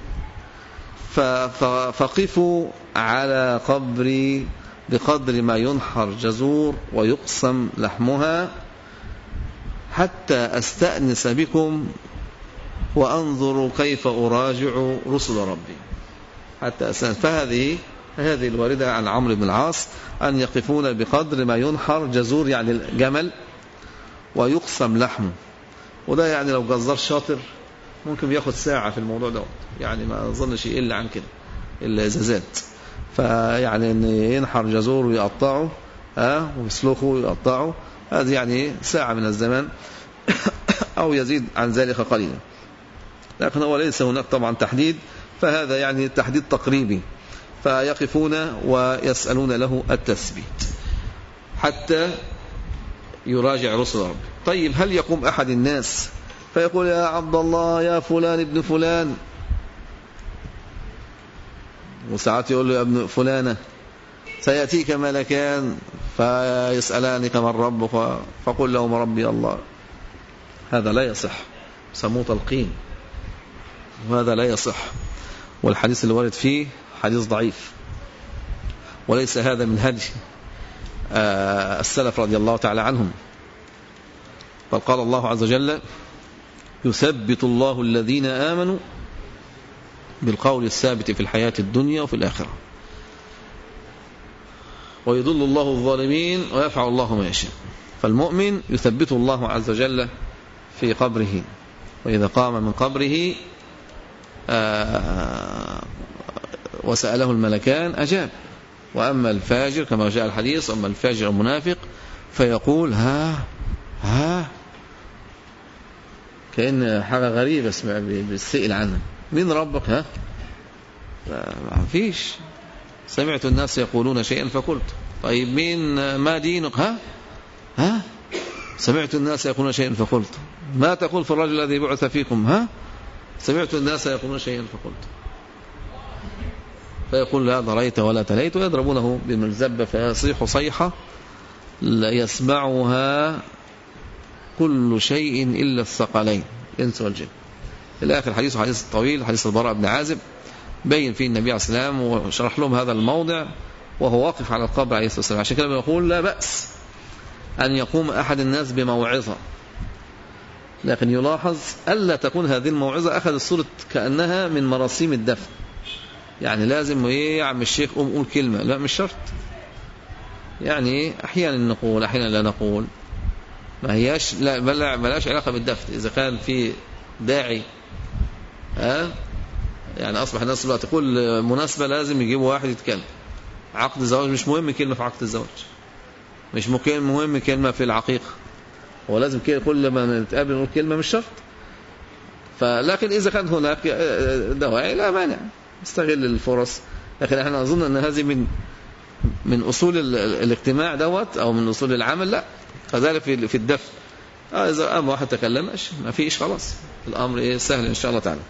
فقفوا على قبري بقدر ما ينحر جزور ويقسم لحمها، حتى أستأنس بكم وأنظر كيف أراجع رسل ربي. حتى أستأنس. فهذه الواردة عن عمرو بن العاص أن يقفون بقدر ما ينحر جزور، يعني الجمل، ويقسم لحمه. وده يعني لو جزار شاطر ممكن ياخد ساعة في الموضوع ده، يعني ما أظنش يقل عن كده إلا إذا زاد. فيعني أن ينحر جزور ويقطعه ويسلخه ويقطعه، هذه يعني ساعة من الزمان أو يزيد عن ذلك قليلا. لكن هو ليس هناك طبعا تحديد، فهذا يعني تحديد تقريبي. فيقفون ويسألون له التثبيت حتى يراجع رسل ربه. طيب، هل يقوم أحد الناس فيقول: يا عبد الله، يا فلان ابن فلان، وساعات يقول له: يا ابن فلانة، سيأتيك ملكان فيسألانك من ربك، فقل لهم: ربي الله. هذا لا يصح، سموه تلقين، وهذا لا يصح، والحديث اللي وارد فيه حديث ضعيف، وليس هذا من هدي السلف رضي الله تعالى عنهم. بل قال الله عز وجل: يثبت الله الذين آمنوا بالقول الثابت في الحياة الدنيا وفي الآخرة، ويضل الله الظالمين ويفعل الله ما يشاء. فالمؤمن يثبت الله عز وجل في قبره، وإذا قام من قبره وسأله الملكان أجاب. وأما الفاجر كما جاء الحديث، أما الفاجر المنافق فيقول: ها كأن حاجة غريبة بالسئل عنها: مين ربك؟ ما فيش. سمعت الناس يقولون شيئا فقلت. طيب، ما دينك؟ سمعت الناس يقولون شيئا فقلت. ما تقول في الرجل الذي بعث فيكم؟ سمعت الناس يقولون شيئا فقلت. فيقول: لا ضريت ولا تليت، ويضربونه بالملزبة فيصيح صيحة لا يسمعها كل شيء إلا الثقلين، الإنس والجن. إلى آخر حديث طويل، حديث البراء بن عازب، بين فيه النبي عليه السلام وشرح لهم هذا الموضع وهو واقف على القبر عليه الصلاة والسلام. عشان كده بنقول: لا بأس أن يقوم أحد الناس بموعظة، لكن يلاحظ ألا تكون هذه الموعظة أخذ الصورة كأنها من مراسيم الدفن، يعني لازم يا عم الشيخ قول كلمة. لا، مش شرط. يعني أحيانا نقول، أحيانا لا نقول. ما هياش بلاش علاقة بالدفن. إذا كان في داعي يعني أصبح الناس دلوقتي كل مناسبة لازم يجيبوا واحد يتكلم. عقد الزواج مش مهم كلمة في عقد الزواج، مش مهم كلمة في العقيقة، هو لازم كل ما نتقابل نقول كلمة، مش شرط. لكن إذا كان هناك دواعي لا مانع، نستغل الفرص. لكن احنا أظن أن هذه من أصول الاجتماع دوت، أو من أصول العمل. لا، كذلك في الدفن. إذا قام واحد تكلم ما فيش، خلاص الأمر سهل إن شاء الله تعالى.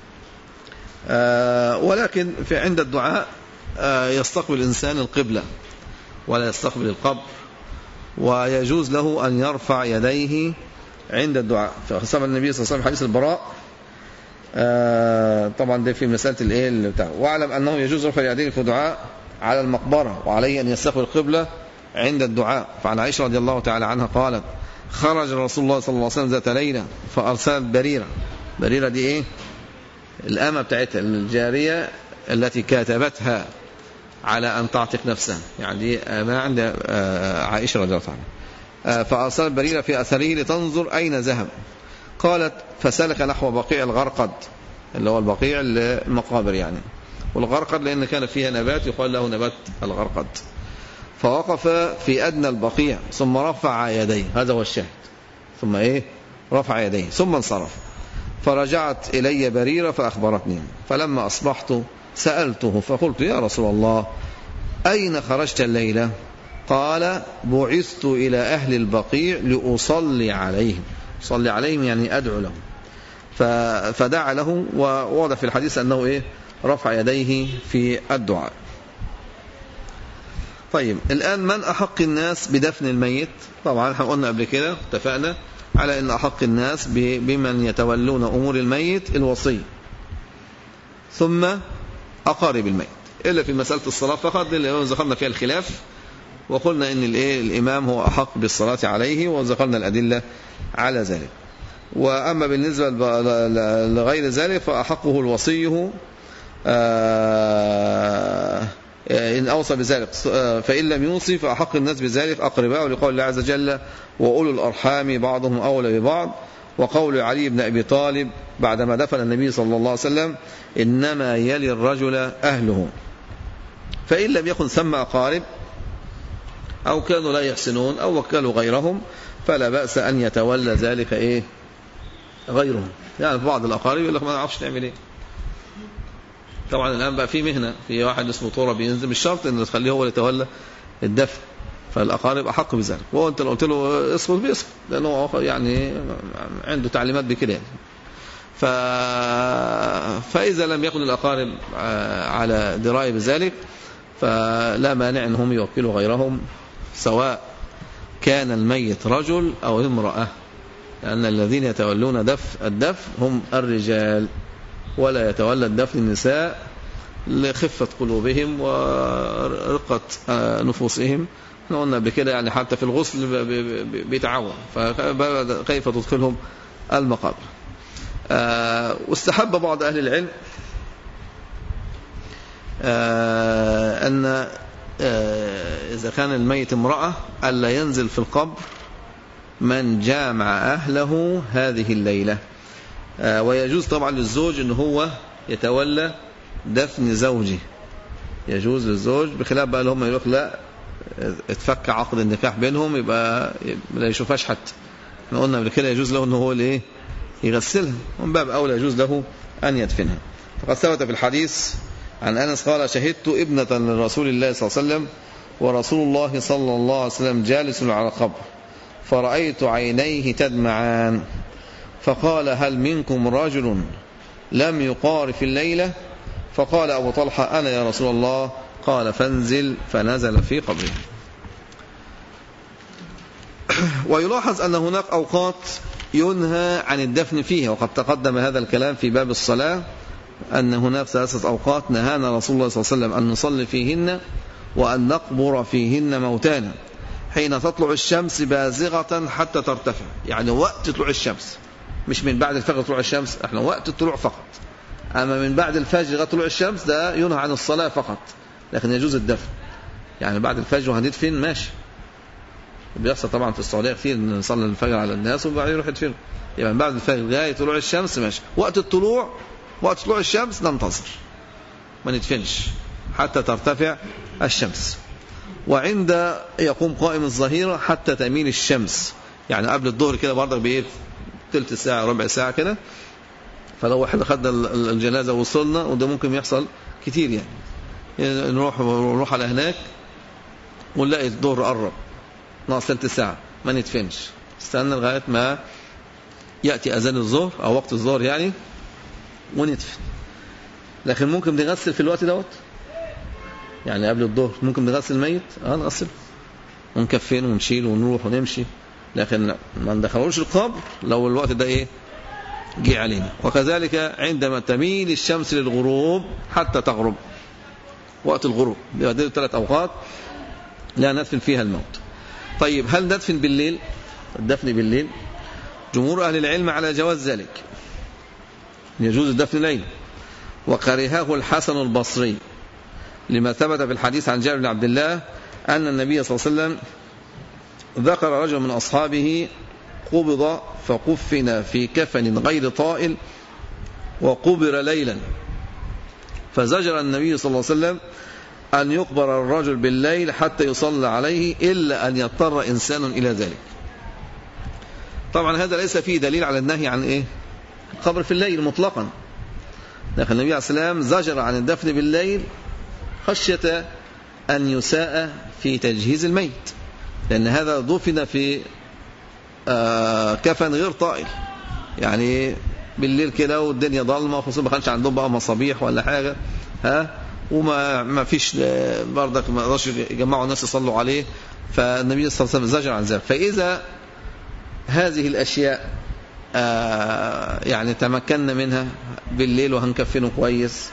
ولكن عند الدعاء يستقبل الإنسان القبلة ولا يستقبل القبر، ويجوز له أن يرفع يديه عند الدعاء. فخصم النبي صلى الله عليه وسلم حديث البراء، طبعا ده في مسألة اللي بتاعه: واعلم أنه يجوز رفع اليدين في الدعاء على المقبرة، وعليه أن يستقبل القبلة عند الدعاء. فعن عائشة رضي الله تعالى عنها قالت: خرج رسول الله صلى الله عليه وسلم ذات ليلة فأرسلت بريرة دي الأمة بتاعتها، الجارية التي كاتبتها على أن تعتق نفسها. يعني ما عند عائشة رضي الله عنها. فأرسلت بريرة في أثره لتنظر أين ذهب. قالت فسلك نحو بقيع الغرقد، اللي هو البقيع المقابر يعني، والغرقد لأن كان فيها نبات يقال له نبات الغرقد. فوقف في أدنى البقيع ثم رفع يديه، هذا هو الشاهد، ثم رفع يديه ثم انصرف. فرجعت إلي بريرة فأخبرتني. فلما أصبحت سألته فقلت يا رسول الله أين خرجت الليلة؟ قال بعثت إلى أهل البقيع لأصلي عليهم. صلي عليهم يعني أدعو لهم. فدعا له، وواضح في الحديث أنه رفع يديه في الدعاء. طيب الآن من أحق الناس بدفن الميت؟ طبعا احنا قلنا قبل كده، اتفقنا على أن أحق الناس بمن يتولون أمور الميت الوصي، ثم أقارب الميت، إلا في مسألة الصلاة فقط اللي ذكرنا فيها الخلاف، وقلنا أن الإمام هو أحق بالصلاة عليه، وذكرنا الأدلة على ذلك. وأما بالنسبة لغير ذلك فأحقه الوصي إن أوصى بذلك، فإن لم يوصي فأحق الناس بذلك أقرباء، لقول الله عز وجل وأولو الأرحام بعضهم أولى ببعض، وقول علي بن أبي طالب بعدما دفن النبي صلى الله عليه وسلم إنما يلي الرجل أهله. فإن لم يكن ثم أقارب أو كانوا لا يحسنون أو وكلوا غيرهم فلا بأس أن يتولى ذلك غيرهم. يعني في بعض الأقارب يقول لك ما نعرفش تعمل ايه. طبعا الآن بقى في مهنة، في واحد اسمه طورة بينزل، مش شرط ان تخليه هو اللي يتولى الدفن، فالأقارب أحق بذلك. وهو انت لو قلت له اسكت بيسكت، لأنه يعني عنده تعليمات بكده يعني. فإذا لم يكن الأقارب على دراية بذلك فلا مانع أنهم يوكلوا غيرهم، سواء كان الميت رجل أو امرأة، لأن الذين يتولون الدفن هم الرجال، ولا يتولى الدفن النساء لخفة قلوبهم ورقة نفوسهم. احنا قلنا بكده يعني حتى في الغسل بيتعاون، فكيف تدخلهم المقابر. واستحب بعض أهل العلم أن إذا كان الميت امرأة ألا ينزل في القبر من جامع أهله هذه الليلة. ويجوز طبعا للزوج أنه هو يتولى دفن زوجه، يجوز للزوج، بخلاف بقى اللي هم يقول لا اتفك عقد النكاح بينهم يبقى لا يشوفهاش حتى. احنا قلنا قبل كده يجوز له أنه هو اللي يغسلها، ومن باب أولى يجوز له أن يدفنها. فقد ثبت في الحديث عن أنس قال شهدت ابنة لرسول الله صلى الله عليه وسلم ورسول الله صلى الله عليه وسلم جالس على القبر فرأيت عينيه تدمعان، فقال هل منكم رجل لم يقارف الليلة؟ فقال أبو طلحة أنا يا رسول الله. قال فانزل، فنزل في قبره. ويلاحظ أن هناك أوقات ينهى عن الدفن فيها، وقد تقدم هذا الكلام في باب الصلاة، أن هناك 3 أوقات نهانا رسول الله صلى الله عليه وسلم أن نصلي فيهن وأن نقبر فيهن موتانا: حين تطلع الشمس بازغة حتى ترتفع، يعني وقت طلوع الشمس، مش من بعد الفجر طلوع الشمس، احنا وقت الطلوع فقط. أما من بعد الفجر طلوع الشمس ده ينهى عن الصلاة فقط، لكن يجوز الدفن. يعني بعد الفجر وهندفن ماشي، بيحصل طبعا في السعودية كثير نصلي الفجر على الناس وبعدين يروح يدفن. يعني من بعد الفجر جاي طلوع الشمس ماشي، وقت الطلوع وقت طلوع الشمس ننتظر ما ندفنش حتى ترتفع الشمس. وعند يقوم قائم الظهيرة حتى تميل الشمس، يعني قبل الظهر كده برضك تلت ساعة ربع ساعة كده. فلو احنا خدنا الجنازة وصلنا، وده ممكن يحصل كتير يعني نروح على هناك ونلاقي الظهر قرب ناقص تلت ساعة ما ندفنش، استنى لغاية ما يأتي أذان الظهر أو وقت الظهر يعني وندفن. لكن ممكن نغسل في الوقت دوت، يعني قبل الظهر ممكن نغسل الميت، نغسل ونكفن ونشيل ونروح ونمشي، لكن ما ندخلوش القبر لو الوقت ده جه علينا. وكذلك عندما تميل الشمس للغروب حتى تغرب، وقت الغروب بيبقى 3 أوقات لا ندفن فيها الموت. طيب هل ندفن بالليل؟ الدفن بالليل جمهور أهل العلم على جواز ذلك، يجوز الدفن الليل، وكرهه الحسن البصري لما ثبت في الحديث عن جابر بن عبد الله أن النبي صلى الله عليه وسلم ذكر رجل من أصحابه قبض فكفن في كفن غير طائل وقبر ليلا، فزجر النبي صلى الله عليه وسلم أن يقبر الرجل بالليل حتى يصلى عليه إلا أن يضطر إنسان إلى ذلك. طبعا هذا ليس فيه دليل على النهي عن إيه؟ القبر في الليل مطلقا، لكن النبي عليه السلام زجر عن الدفن بالليل خشية أن يساء في تجهيز الميت، لأن هذا دفن في كفن غير طائل، يعني بالليل كده والدنيا ضلمة، خصوصا ما كانش عندهم بقى مصابيح ولا حاجة، وما فيش برضك ما يقدرش يجمعوا الناس يصلوا عليه، فالنبي صلى الله عليه وسلم زجر عن ذلك. فإذا هذه الأشياء يعني تمكنا منها بالليل وهنكفنه كويس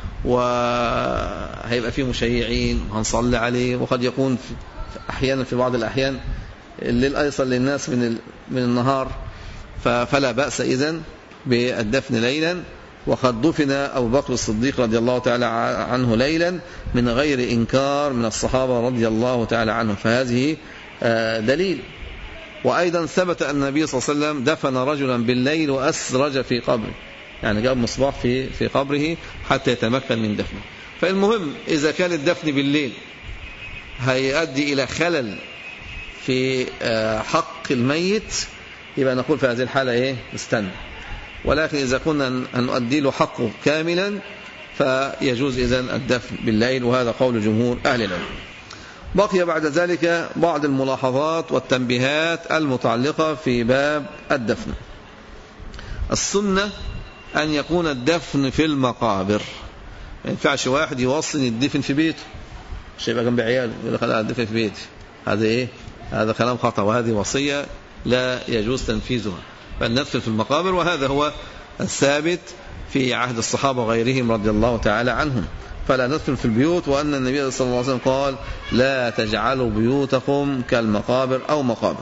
وهيبقى فيه مشيعين وهنصلي عليه، وقد يكون أحيانا في بعض الأحيان الليل أيسر للناس من النهار، فلا بأس إذن بالدفن ليلا. وقد دفن أبو بكر الصديق رضي الله تعالى عنه ليلا من غير إنكار من الصحابة رضي الله تعالى عنهم، فهذه دليل. وأيضا ثبت أن النبي صلى الله عليه وسلم دفن رجلا بالليل وأسرج في قبره، يعني جاب مصباح في قبره حتى يتمكن من دفنه. فالمهم إذا كان الدفن بالليل هيؤدي إلى خلل في حق الميت، يبقى نقول في هذه الحالة إيه؟ استنى. ولكن إذا كنا نؤدي له حقه كاملا فيجوز إذن الدفن بالليل، وهذا قول جمهور أهل العلم. بقي بعد ذلك بعض الملاحظات والتنبيهات المتعلقة في باب الدفن. السنة أن يكون الدفن في المقابر، ما ينفعش واحد يوصي الدفن في بيته، مش يبقى جنب عياله يقول لك لا الدفن في بيتي، هذا إيه؟ هذا كلام خطأ، وهذه وصية لا يجوز تنفيذها، بل ندفن في المقابر، وهذا هو الثابت في عهد الصحابة وغيرهم رضي الله تعالى عنهم. فلا ندفن في البيوت، وأن النبي صلى الله عليه وسلم قال لا تجعلوا بيوتكم كالمقابر أو مقابر.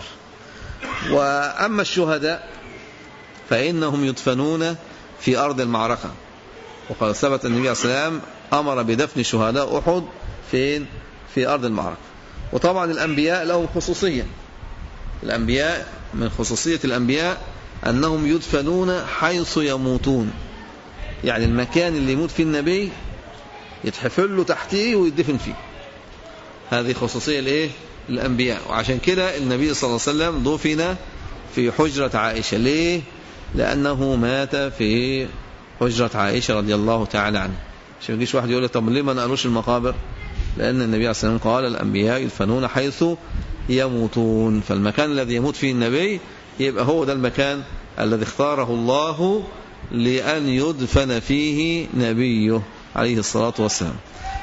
وأما الشهداء فإنهم يدفنون في أرض المعركة، وقد ثبت النبي عليه السلام أمر بدفن شهداء أحد فين؟ في أرض المعركة. وطبعا الأنبياء لهم خصوصية، الأنبياء من خصوصية الأنبياء أنهم يدفنون حيث يموتون، يعني المكان اللي يموت فيه النبي يتحفل له تحتيه ويدفن فيه، هذه خصوصية الإيه؟ الأنبياء. وعشان كده النبي صلى الله عليه وسلم دفن في حجرة عائشة. ليه؟ لأنه مات في حجرة عائشة رضي الله تعالى عنه. عشان ما يجيش واحد يقول لي طب ليه ما نقلوش المقابر؟ لأن النبي عليه الصلاة والسلام قال الأنبياء يدفنون حيث يموتون، فالمكان الذي يموت فيه النبي يبقى هو ده المكان الذي اختاره الله لأن يدفن فيه نبيه عليه الصلاة والسلام.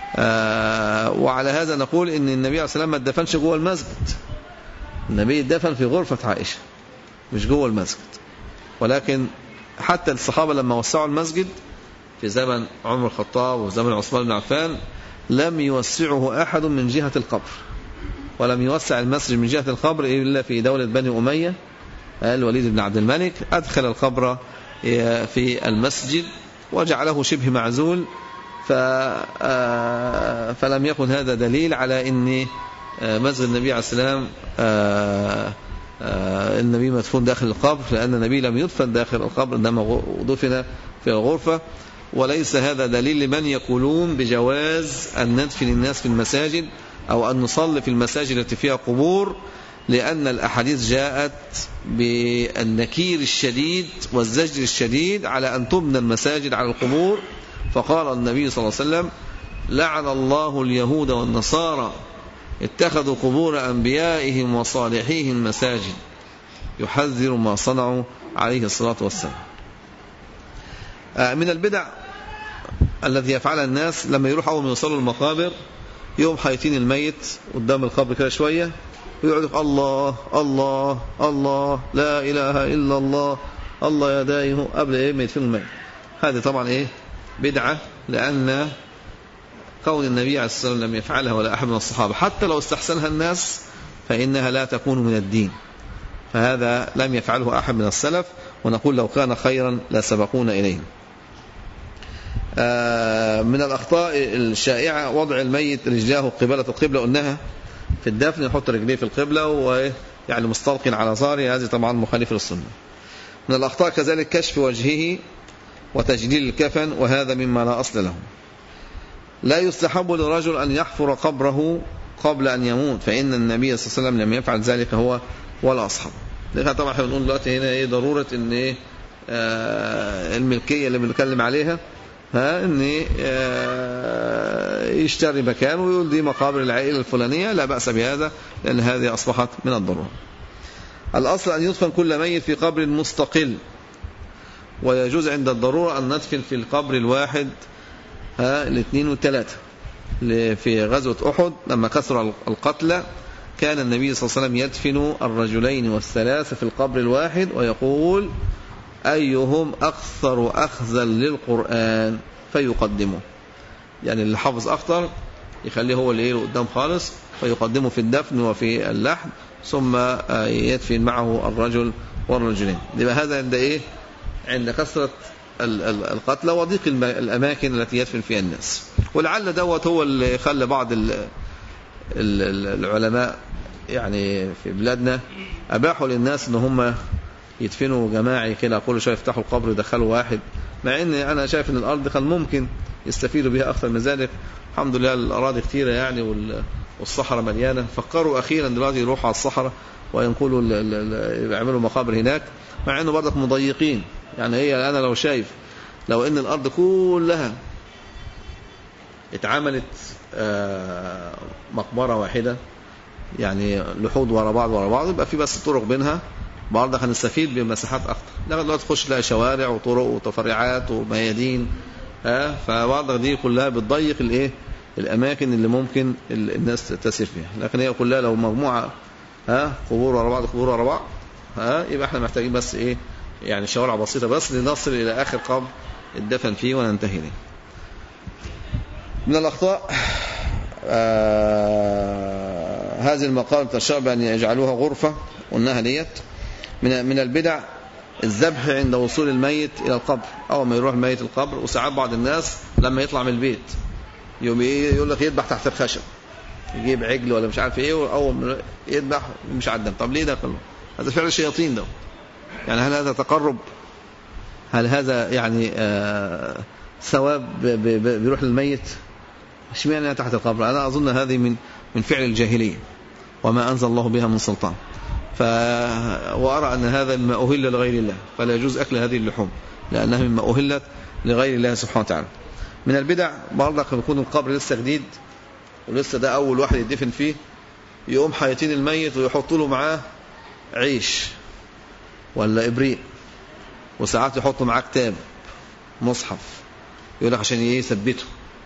وعلى هذا نقول إن النبي عليه الصلاة والسلام ما اتدفنش جوه المسجد، النبي اتدفن في غرفة عائشة مش جوه المسجد. ولكن حتى الصحابة لما وسعوا المسجد في زمن عمر الخطاب وزمن عثمان بن عفان لم يوسعه أحد من جهة القبر، ولم يوسع المسجد من جهة القبر إلا في دولة بني أمية. الوليد بن عبد الملك أدخل القبر في المسجد وجعله شبه معزول، فلم يكن هذا دليل على أن مسجد النبي عليه السلام النبي مدفون داخل القبر، لأن النبي لم يدفن داخل القبر إنما دفن في الغرفة. وليس هذا دليل لمن يقولون بجواز أن ندفن الناس في المساجد أو أن نصلي في المساجد التي فيها قبور، لأن الأحاديث جاءت بالنكير الشديد والزجر الشديد على أن تبنى المساجد على القبور. فقال النبي صلى الله عليه وسلم لعن الله اليهود والنصارى اتخذوا قبور أنبيائهم وصالحيهم مساجد، يحذر ما صنعوا عليه الصلاة والسلام. من البدع الذي يفعلها الناس لما يروح أول ما يوصلوا المقابر يوم حيطين الميت قدام القبر كده شوية ويقعدوا الله الله الله لا إله إلا الله الله يا دايه قبل ما يدفنوا الميت. هذه طبعا بدعة، لأن قول النبي عليه الصلاة والسلام لم يفعلها ولا أحد من الصحابة، حتى لو استحسنها الناس فإنها لا تكون من الدين، فهذا لم يفعله أحد من السلف، ونقول لو كان خيرا لسبقونا إليه. من الأخطاء الشائعة وضع الميت رجلاه قبلة القبلة، قلناها في الدفن يحط رجليه في القبلة ويعني مستلق على ظهره، هذه طبعا مخالف للسنة. من الأخطاء كذلك كشف وجهه وتجليل الكفن، وهذا مما لا أصل له. لا يستحب لرجل أن يحفر قبره قبل أن يموت، فإن النبي صلى الله عليه وسلم لم يفعل ذلك هو ولا أصحابه. لذلك طبعا احنا بنقول دلوقتي هنا ايه ضرورة ان ايه الملكية اللي بنتكلم عليها، ان يشتري مكان ويقول دي مقابر العائلة الفلانية، لا بأس بهذا، لأن هذه أصبحت من الضرورة. الأصل أن يدفن كل ميت في قبر مستقل، ويجوز عند الضرورة أن ندفن في القبر الواحد الاثنين والثلاثة. في غزوة أحد لما كثر القتلى كان النبي صلى الله عليه وسلم يدفن الرجلين والثلاثة في القبر الواحد، ويقول أيهم أكثر أخذا للقرآن فيقدمه، يعني اللي حافظ أكثر يخليه هو اللي قدام خالص، فيقدمه في الدفن وفي اللحد، ثم يدفن معه الرجل والرجلين. يبقى هذا عند ايه؟ عند كثرة القتلى وضيق الأماكن التي يدفن فيها الناس. ولعل دوت هو اللي خلى بعض العلماء يعني في بلادنا أباحوا للناس ان هم يدفنوا جماعي كده، كل شويه يفتحوا القبر يدخلوا واحد، مع ان انا شايف ان الارض كان ممكن يستفيدوا بها اكثر من ذلك. الحمد لله الاراضي كثيره يعني والصحراء مليانه. فكروا اخيرا دلوقتي يروحوا على الصحراء وينقلوا يعملوا مقابر هناك، مع انه برضك مضيقين. يعني هي انا لو شايف لو ان الارض كلها اتعملت مقبره واحده، يعني لحود ورا بعض، يبقى في بس طرق بينها، برضه هنستفيد بمساحات اكتر. لكن دلوقتي تخش تلاقي شوارع وطرق وتفرعات وميادين، فبعض دي كلها بتضيق الايه الاماكن اللي ممكن الناس تسير فيها. لكن هي كلها لو مجموعه قبور ورا بعض يبقى احنا محتاجين بس ايه يعني شوارع بسيطه بس لنصل الى اخر قبر الدفن فيه وننتهي له. من الاخطاء هذه المقابر تشرب ان يجعلوها غرفه، قلناها ديت. من البدع الذبح عند وصول الميت إلى القبر، أول ما يروح الميت القبر. وساعات بعض الناس لما يطلع من البيت يوم يقول لك يذبح تحت الخشب، يجيب عجل ولا مش عارف ايه، وأول ما يذبح مش عدم. طب ليه ده كله؟ هذا فعل الشياطين ده. يعني هل هذا تقرب؟ هل هذا يعني ثواب بيروح للميت؟ اشمعنى تحت القبر؟ أنا أظن هذه من فعل الجاهلية وما أنزل الله بها من سلطان. وأرى أن هذا مما أهل لغير الله، فلا يجوز أكل هذه اللحوم لأنها مما أهلت لغير الله سبحانه وتعالى. من البدع برضك يكون القبر لسه جديد ولسه ده أول واحد يدفن فيه، يقوم حياتين الميت ويحطوا له معاه عيش ولا إبريق، وساعات يحطوا معاه كتاب مصحف، يقول لك عشان يثبته.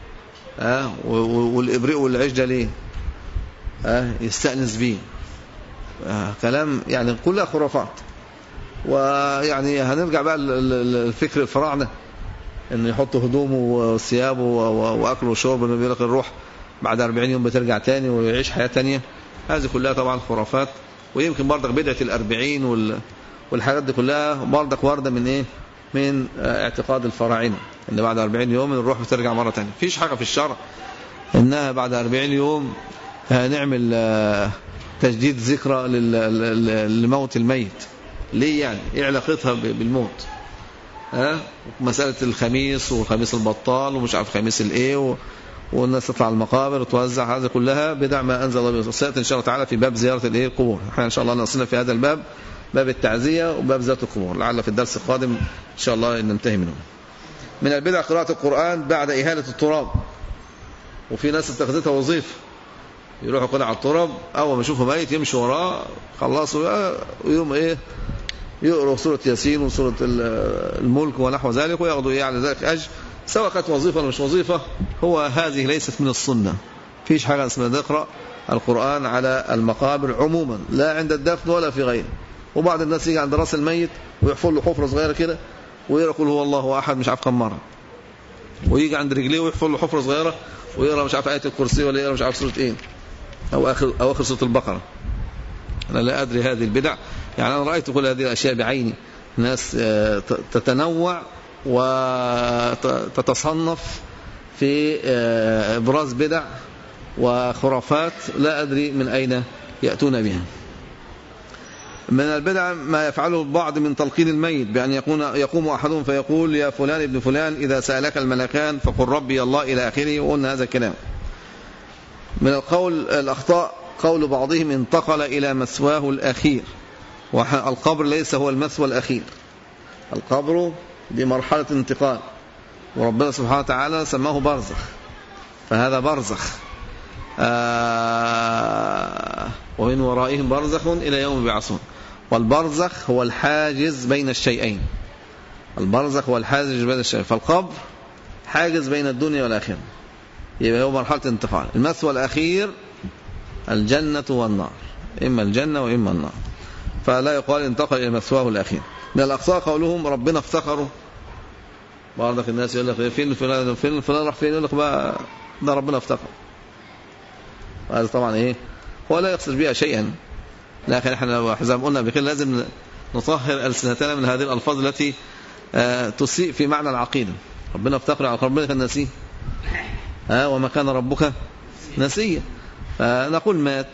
والإبريق والعيش ده ليه؟ يستأنس بيه. كلام يعني كلها خرافات. ويعني هنرجع بقى للفكر الفراعنة انه يحطوا هدومه وثيابه واكله وشربه، انه بيقول لك الروح بعد 40 يوم بترجع تاني ويعيش حياة تانية. هذه كلها طبعا خرافات. ويمكن برضك بدعة ال40 والحاجات دي كلها برضك واردة من ايه؟ من اعتقاد الفراعنة ان بعد 40 يوم الروح بترجع مرة تانية. مفيش حاجة في الشرع انها بعد 40 يوم هنعمل تجديد ذكرى لموت الميت. ليه يعني؟ ايه علاقتها بالموت؟ مسألة الخميس وخميس البطال ومش عارف خميس الايه والناس تطلع المقابر وتوزع، هذه كلها بدع ما انزل الله. سيأتي ان شاء الله تعالى في باب زيارة الايه القبور. احنا ان شاء الله نصلنا في هذا الباب، باب التعزية وباب زيارة القبور، لعل في الدرس القادم ان شاء الله ننتهي منه. من البدع قراءة القرآن بعد إهالة التراب، وفي ناس اتخذتها وظيفة، يروحوا كده على التراب اول ما يشوفوا ميت يمشي وراه خلصوا ويوم ايه يقرأوا سورة ياسين وسورة الملك ونحو ذلك وياخذوا ايه على ذلك اجر، سواء كانت وظيفة ولا مش وظيفة. هو هذه ليست من السنة. فيش حاجة اسمها نقرأ القرآن على المقابر عموما، لا عند الدفن ولا في غيره. وبعض الناس يجي عند راس الميت ويحفر له حفرة صغيرة كده ويقرأ قل هو الله احد مش عارف كم مرة، ويجي عند رجليه ويحفر له حفرة صغيرة ويقرأ مش عارف آية الكرسي ولا يقرأ مش عارف سورة ايه أو آخر سورة البقرة. أنا لا أدري هذه البدع. يعني أنا رأيت كل هذه الأشياء بعيني، ناس تتنوع وتتصنف في إبراز بدع وخرافات لا أدري من أين يأتون بها. من البدع ما يفعله البعض من تلقين الميت بأن يقوم أحدهم فيقول يا فلان ابن فلان إذا سألك الملكان فقل ربي الله إلى آخره، وقلنا هذا الكلام. من الأخطاء قول بعضهم انتقل إلى مثواه الأخير، والقبر ليس هو المثوى الأخير، القبر بمرحلة انتقال، وربنا سبحانه وتعالى سماه برزخ، فهذا برزخ ومن ورائهم برزخ إلى يوم يبعثون. والبرزخ هو الحاجز بين الشيئين، البرزخ هو الحاجز بين الشيئين، فالقبر حاجز بين الدنيا والآخرة، يبقى هو مرحلة انتقال. المثوى الأخير الجنة والنار، إما الجنة وإما النار، فلا يقال انتقل إلى مثواه الأخير. من الأخطاء قولهم ربنا افتقروا، بعض الناس يقول لك فين فلان راح فين، يقول لك بقى ده ربنا افتقر. هذا طبعا ايه، هو لا يقصد بها شيئا، لكن احنا زي ما قلنا بخير لازم نطهر ألسنتنا من هذه الألفاظ التي تسيء في معنى العقيدة. ربنا افتقر على ربنا كان نسيه، وما كان ربك نسيا، فنقول مات،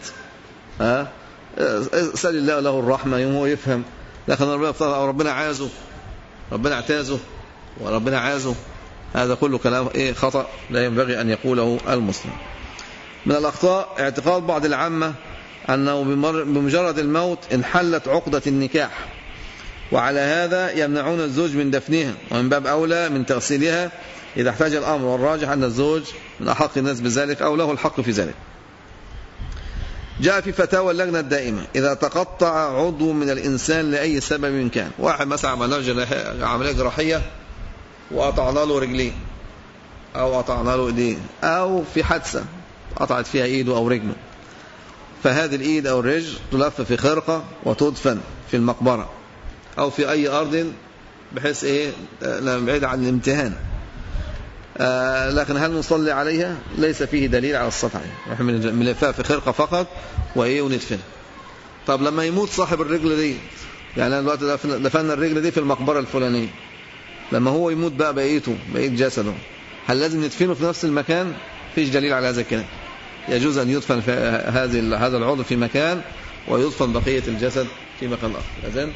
سأل الله له الرحمة يوم هو يفهم، لكن ربنا افتقر أو ربنا عازه، ربنا اعتازه وربنا عازه، هذا كله كلام خطأ لا ينبغي أن يقوله المسلم. من الأخطاء اعتقاد بعض العامة أنه بمجرد الموت انحلت عقدة النكاح، وعلى هذا يمنعون الزوج من دفنها، ومن باب أولى من تغسيلها إذا احتاج الأمر، والراجح أن الزوج من أحق الناس بذلك أو له الحق في ذلك. جاء في فتاوى اللجنة الدائمة إذا تقطع عضو من الإنسان لأي سبب كان، واحد مثلا عملية جراحية وقطعنا له رجليه أو قطعنا له إيديه، أو في حادثة قطعت فيها إيده أو رجله، فهذه الإيد أو الرجل تلف في خرقة وتدفن في المقبرة أو في أي أرض بحيث بعيد عن الامتهان. لكن هل نصلي عليها؟ ليس فيه دليل على الصلاة عليها، نلفها في خرقة فقط وندفن. طب لما يموت صاحب الرجل دي، يعني أنا دلوقتي دفن الرجل دي في المقبرة الفلانية، لما هو يموت بقى بقية جسده، هل لازم ندفنه في نفس المكان؟ فيش دليل على هذا الكلام. يجوز أن يدفن في هذا العضو في مكان ويدفن بقية الجسد في مكان آخر. أذن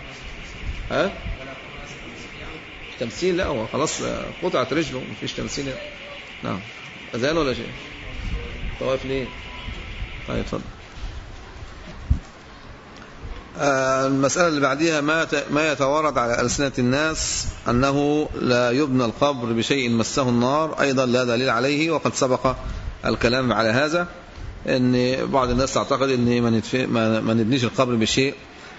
تمثيل؟ لا، هو خلاص قطعت رجله، مفيش تمثيل. نعم. أذان ولا شيء؟ طواف ليه؟ طيب اتفضل. المسألة اللي بعديها ما يتوارد على ألسنة الناس أنه لا يبنى القبر بشيء مسه النار، أيضا لا دليل عليه، وقد سبق الكلام على هذا، أن بعض الناس تعتقد أن ما نبنيش القبر بشيء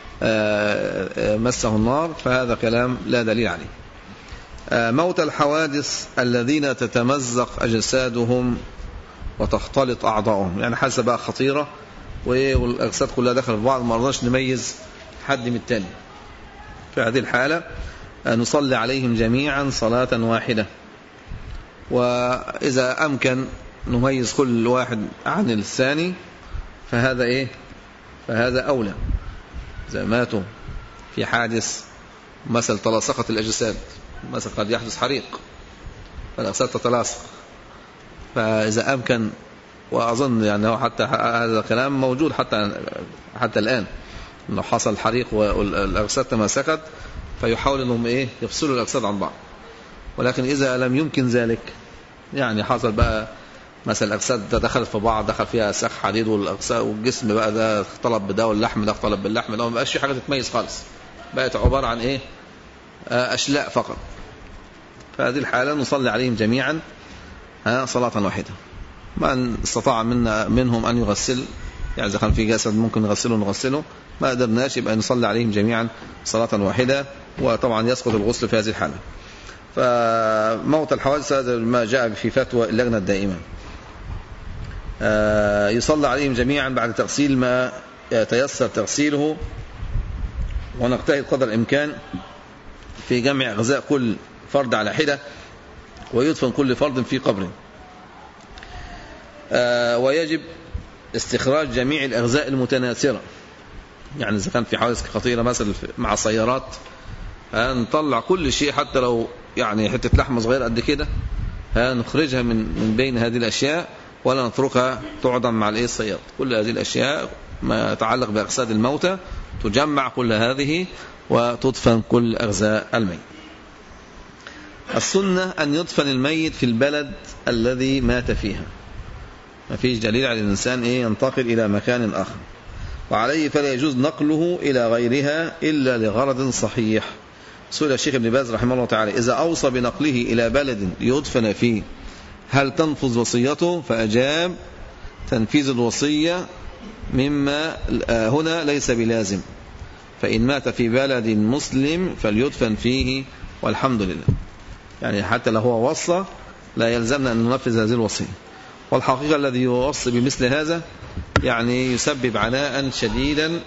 مسه النار، فهذا كلام لا دليل عليه. موت الحوادث الذين تتمزق أجسادهم وتختلط أعضاؤهم، يعني حادثة بقى خطيرة والأجساد كلها دخل في بعض، ما رضاش نميز حد من التاني، في هذه الحالة نصلي عليهم جميعا صلاة واحدة، وإذا أمكن نميز كل واحد عن الثاني فهذا فهذا أولى. إذا ماتوا في حادث مثل تلاصقت الأجساد، مثلا قد يحدث حريق فالأجساد تتلاصق، فإذا أمكن، وأظن يعني حتى هذا الكلام موجود حتى الآن، إنه حصل حريق والأجساد تماسكت فيحاول إنهم يفصلوا الأجساد عن بعض. ولكن إذا لم يمكن ذلك، يعني حصل بقى مثلا الأجساد دخلت في بعض، دخل فيها ساق حديد والجسم بقى ده اختلط بده واللحم ده اختلط باللحم ده، ما بقاش في حاجة تتميز خالص، بقت عبارة عن أشلاء فقط، فهذه الحالة نصلي عليهم جميعا صلاة واحدة. من استطاع منهم أن يغسل، يعني إذا كان في جسد ممكن نغسله، ما قدرناش يبقى نصلي عليهم جميعا صلاة واحدة، وطبعا يسقط الغسل في هذه الحالة. فموت الحوادث هذا ما جاء في فتوى اللجنة الدائمة، يصلى عليهم جميعا بعد تغسيل ما يتيسر تغسيله، ونجتهد قدر الإمكان في جمع غذاء كل فرد على حدة، ويدفن كل فرد في قبره. ويجب استخراج جميع الأغذاء المتناثرة، يعني إذا كان في حوادث خطيرة مثلا مع سيارات، نطلع كل شيء حتى لو يعني حتة لحمة صغيرة قد كده نخرجها من بين هذه الأشياء، ولا نتركها تعظم مع الصياد. كل هذه الأشياء ما يتعلق بأجساد الموتى تجمع كل هذه وتدفن كل أجزاء الميت. السنة أن يدفن الميت في البلد الذي مات فيها، ما فيش دليل على الإنسان ينتقل إلى مكان آخر، وعليه فلا يجوز نقله إلى غيرها إلا لغرض صحيح. سئل الشيخ ابن باز رحمه الله تعالى إذا أوصى بنقله إلى بلد يدفن فيه هل تنفذ وصيته؟ فأجاب تنفيذ الوصية مما هنا ليس بلازم، فإن مات في بلد مسلم فليدفن فيه والحمد لله. يعني حتى لو هو وصى لا يلزمنا أن ننفذ هذه الوصية. والحقيقة الذي يوصي بمثل هذا يعني يسبب عناء شديدا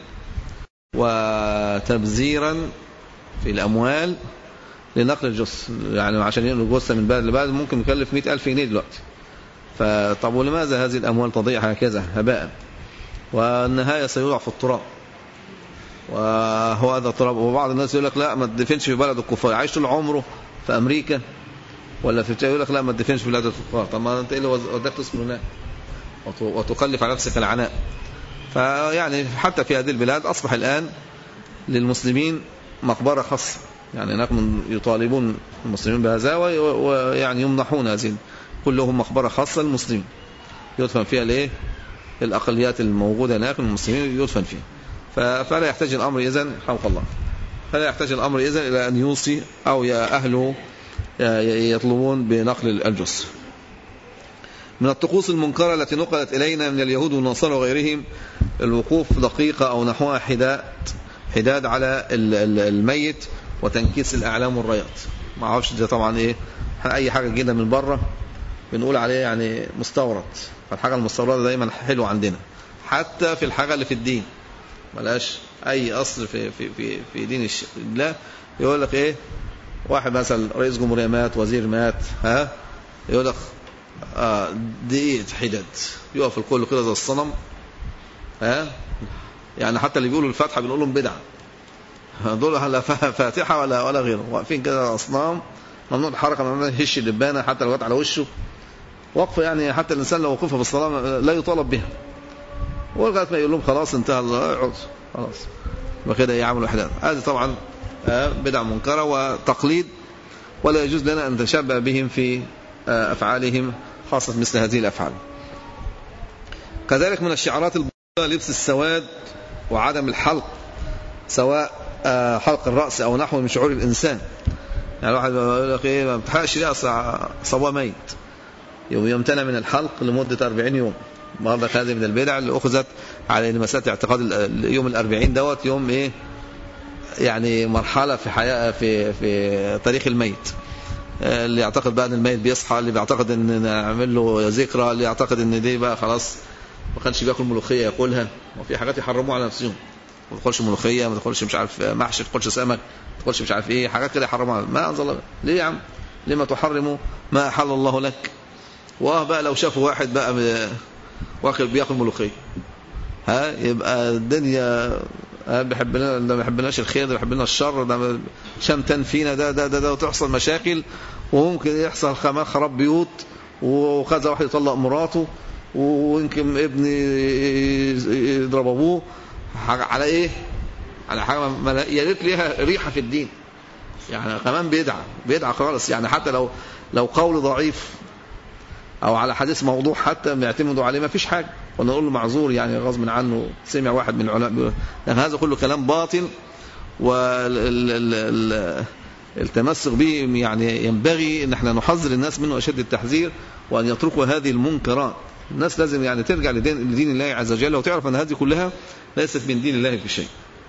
وتبذيرا في الأموال لنقل الجثة. يعني عشان ينقل الجثة من بلد لبلد ممكن يكلف 100,000 جنيه دلوقتي. فطب ولماذا هذه الأموال تضيع هكذا هباء؟ والنهاية سيوضع في التراب، وهو هذا التراب. وبعض الناس يقول لك لا ما تدفنش في بلد الكفار، عايش طول عمره في أمريكا ولا في يقول لك لا ما تدفنش في بلد الكفار. طب ما انت ايه اللي وداك تسكن هناك وتكلف على نفسك العناء؟ فيعني حتى في هذه البلاد أصبح الآن للمسلمين مقبرة خاصة، يعني هناك يطالبون المسلمين بهذا ويعني يمنحون هذه كلهم مقبرة خاصة للمسلمين يدفن فيها الأقليات الموجودة هناك المسلمين يدفن فيها. فلا يحتاج الأمر إذن حمق الله، فلا يحتاج الأمر إذن إلى أن يوصي أو يا أهله يطلبون بنقل الجثة. من الطقوس المنكرة التي نقلت إلينا من اليهود والنصارى وغيرهم الوقوف دقيقة أو نحوها حداد على الميت وتنكيس الأعلام والرايات. ما اعرفش ده طبعا أي حاجة جدا من بره بنقول عليه يعني مستورد. فالحاجة المستوردة دايما حلوة عندنا، حتى في الحاجة اللي في الدين ملاش أي أصل في دين الله. يقول لك واحد مثلا رئيس جمهورية مات، وزير مات، يقول لك دي حداد، يقف الكل كده زي الصنم. يعني حتى اللي بيقولوا الفاتحة بنقول لهم بدعة، دول لا فاتحة ولا غيره، واقفين كده أصنام، ممنوع الحركة، ممنوع يهش اللبانة حتى لو جت على وشه وقفة. يعني حتى الإنسان لو وقفها في الصلاة لا يطالب بها، ولغاية ما يقول لهم خلاص انتهى اقعد خلاص وكده يعملوا حداد. هذه طبعا بدعة منكرة وتقليد، ولا يجوز لنا أن نتشبه بهم في أفعالهم، خاصة مثل هذه الأفعال. كذلك من الشعارات الباطلة لبس السواد وعدم الحلق، سواء حلق الرأس أو نحو من شعور الإنسان. يعني واحد يقول لك ما بتحقش ليه صبا ميت يمتنع من الحلق لمدة 40 يوم. برضه هذه من البدع اللي أخذت على مسألة اعتقاد اليوم 40 دوت يوم يعني مرحلة في حياة في تاريخ الميت. اللي يعتقد بقى ان الميت بيصحى، اللي بيعتقد ان نعمل له ذكرى، اللي يعتقد ان دي بقى خلاص ما كانش بياكل ملوخيه ياكلها، وفي حاجات يحرموها على نفسهم، ما تاكلش ملوخيه، ما تاكلش مش عارف محشي، ما تاكلش سمك، ما تاكلش مش عارف حاجات كده يحرموها. ما انزل الله. ليه يا عم؟ لما تحرموا ما احل الله لك؟ بقى لو شافوا واحد بقى واكل بياكل ملوخيه يبقى الدنيا بيحبنا، ده ما بيحبناش الخير، ده بيحبنا الشر، ده شمتان فينا، ده وتحصل مشاكل، وممكن يحصل خراب بيوت، وكذا واحد يطلق مراته، ويمكن ابني يضرب ابوه على على حاجه يا ريت ليها ريحه في الدين. يعني كمان بدعه خالص. يعني حتى لو قول ضعيف او على حديث موضوع حتى بيعتمدوا عليه ما فيش حاجه، ونقول له معذور يعني غصب عنه، سمع واحد من العلماء. يعني هذا كله كلام باطل، والتمسك به يعني ينبغي ان احنا نحذر الناس منه اشد التحذير، وان يتركوا هذه المنكرات. الناس لازم يعني ترجع لدين الله عز وجل، وتعرف ان هذه كلها ليست من دين الله في شيء.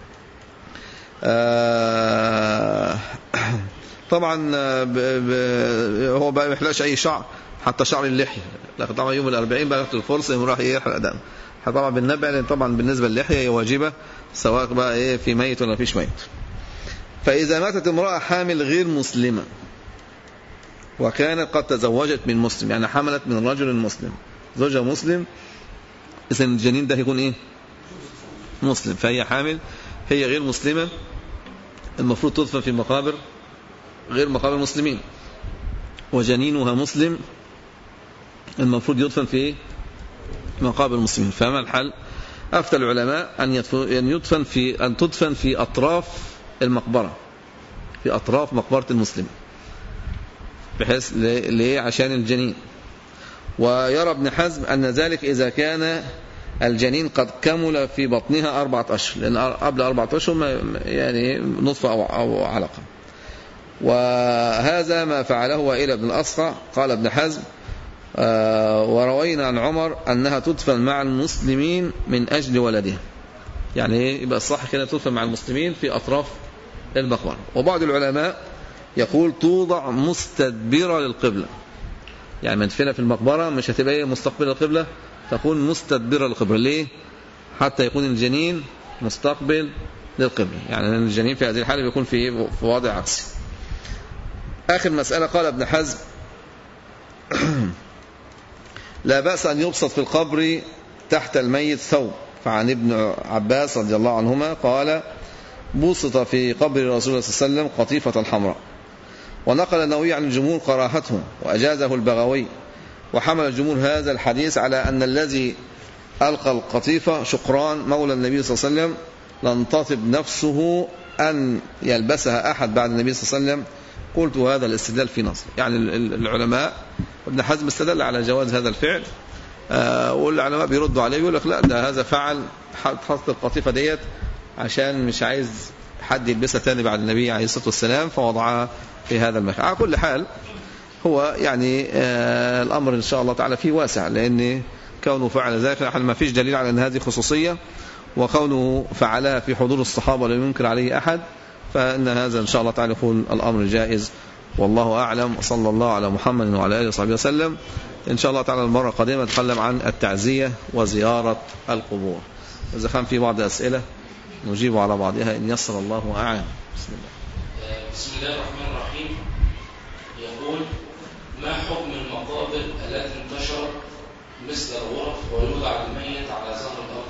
طبعا هو بقى ما يحلقش اي شعر، حتى شعر اللحيه، لكن طبعا يوم 40 بقى ياخد الفرصه يروح يحلق دقنه. طبعا بالنبع، لان طبعا بالنسبه للحيه هي واجبه سواء بقى في ميت ولا فيش ميت. فاذا ماتت امراه حامل غير مسلمه وكانت قد تزوجت من مسلم، يعني حملت من رجل مسلم، زوجها مسلم، اذا الجنين ده هيكون مسلم، فهي حامل، هي غير مسلمه، المفروض تدفن في مقابر غير مقابر المسلمين، وجنينها مسلم المفروض يدفن في مقابر المسلمين. فما الحل؟ أفتى العلماء أن تدفن في أطراف المقبرة، في أطراف مقبرة المسلمين، بحيث ليه؟ عشان الجنين. ويرى ابن حزم أن ذلك إذا كان الجنين قد كمل في بطنها 4 أشهر، لأن قبل 4 أشهر يعني نطفة أو علقة. وهذا ما فعله وائل بن الأصقع. قال ابن حزم وروينا عن عمر أنها تدفن مع المسلمين من أجل ولدها، يعني يبقى الصح كده تدفن مع المسلمين في أطراف المقبرة. وبعض العلماء يقول توضع مستدبرة للقبلة، يعني مدفنة في المقبرة مش هتبقى مستقبلة القبلة، تكون مستدبرة للقبلة. ليه؟ حتى يكون الجنين مستقبل للقبلة، يعني الجنين في هذه الحالة بيكون في وضع عكسي. آخر مسألة قال ابن حزم لا بأس أن يبسط في القبر تحت الميت ثوب. فعن ابن عباس رضي الله عنهما قال بسط في قبر رسول الله صلى الله عليه وسلم قطيفة حمراء. ونقل النووي عن الجمهور كراهته وأجازه البغوي، وحمل الجمهور هذا الحديث على أن الذي ألقى القطيفة شقران مولى النبي صلى الله عليه وسلم لن تطب نفسه أن يلبسها أحد بعد النبي صلى الله عليه وسلم. قلت هذا الاستدلال في نصر، يعني العلماء ابن حزم استدل على جواز هذا الفعل، والعلماء بيردوا عليه يقول لك لا، ده هذا فعل حط القطيفة ديت عشان مش عايز حد يلبسها تاني بعد النبي عليه الصلاة والسلام فوضعها في هذا المكان. على كل حال هو يعني الأمر إن شاء الله تعالى فيه واسع، لأن كونه فعل ذلك ما فيش دليل على أن هذه خصوصية، وكونه فعلها في حضور الصحابة ولم ينكر عليه أحد، فإن هذا إن شاء الله تعالى يكون الأمر جائز. والله أعلم، وصلى الله على محمد وعلى آله وصحبه وسلم. إن شاء الله تعالى المرة القادمة نتكلم عن التعزية وزيارة القبور. إذا كان في بعض أسئلة نجيب على بعضها إن يسر الله أعلم. بسم الله. بسم الله الرحمن الرحيم. يقول ما حكم المقابر التي انتشر مثل الغرف ويوضع الميت على ظهر الأرض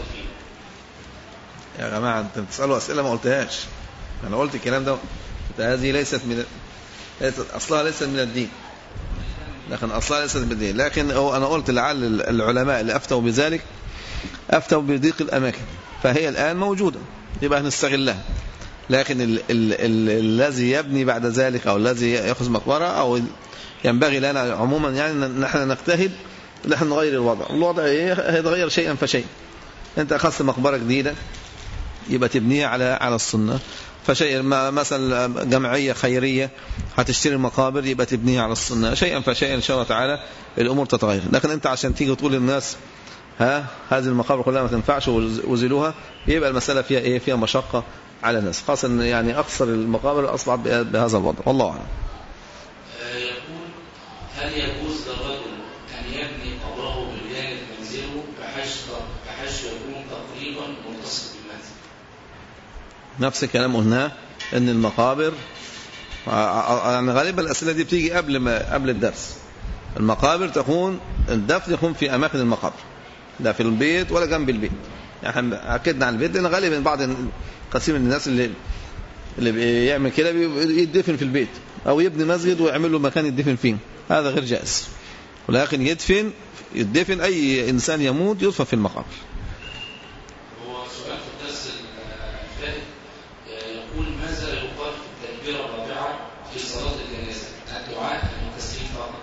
فيه؟ يا جماعة أنت بتسألوا أسئلة ما قلتهاش، أنا قلت الكلام ده. هذه ليست أصلها ليست من الدين، لكن أصلها ليست من الدين. لكن أنا قلت لعل العلماء اللي أفتوا بذلك أفتوا بضيق الأماكن، فهي الآن موجودة يبقى نستغلها. لكن الذي يبني بعد ذلك أو الذي يأخذ مقبرة أو ينبغي لنا عموما يعني نحن نجتهد نحن نغير الوضع هيتغير شيئا فشيء. أنت أخذت مقبرة جديدة يبقى تبنيها على السنة، فشيء مثلا جمعية خيرية هتشتري المقابر يبقى تبنيها على السنة، شيئا فشيئا إن شاء الله تعالى الأمور تتغير. لكن أنت عشان تيجي تقول للناس هذه المقابر كلها ما تنفعش وزلوها، يبقى المسألة فيها إيه؟ فيها مشقة على الناس، خاصة يعني أكثر المقابر أصبحت بهذا الوضع. والله أعلم. يقول هل يجوز للرجل أن يبني قبره بجانب منزله بحيث يكون تقريبا متصل بالمنزل؟ نفس الكلام قلناه ان المقابر يعني غالبا الأسئلة دي بتيجي قبل الدرس. المقابر تكون الدفن يكون في أماكن المقابر، لا في البيت ولا جنب البيت. يعني أكدنا على البيت لأن غالبا بعض قسيم من الناس اللي بيعمل كده يدفن في البيت أو يبني مسجد ويعمل له مكان يدفن فيه، هذا غير جائز. ولكن يدفن أي إنسان يموت يدفن في المقابر. هو سؤال في الدرس الفائت يقول ماذا يقال في التكبيرة الرابعة في صلاة الجنازة؟ الدعاء التسليم فقط؟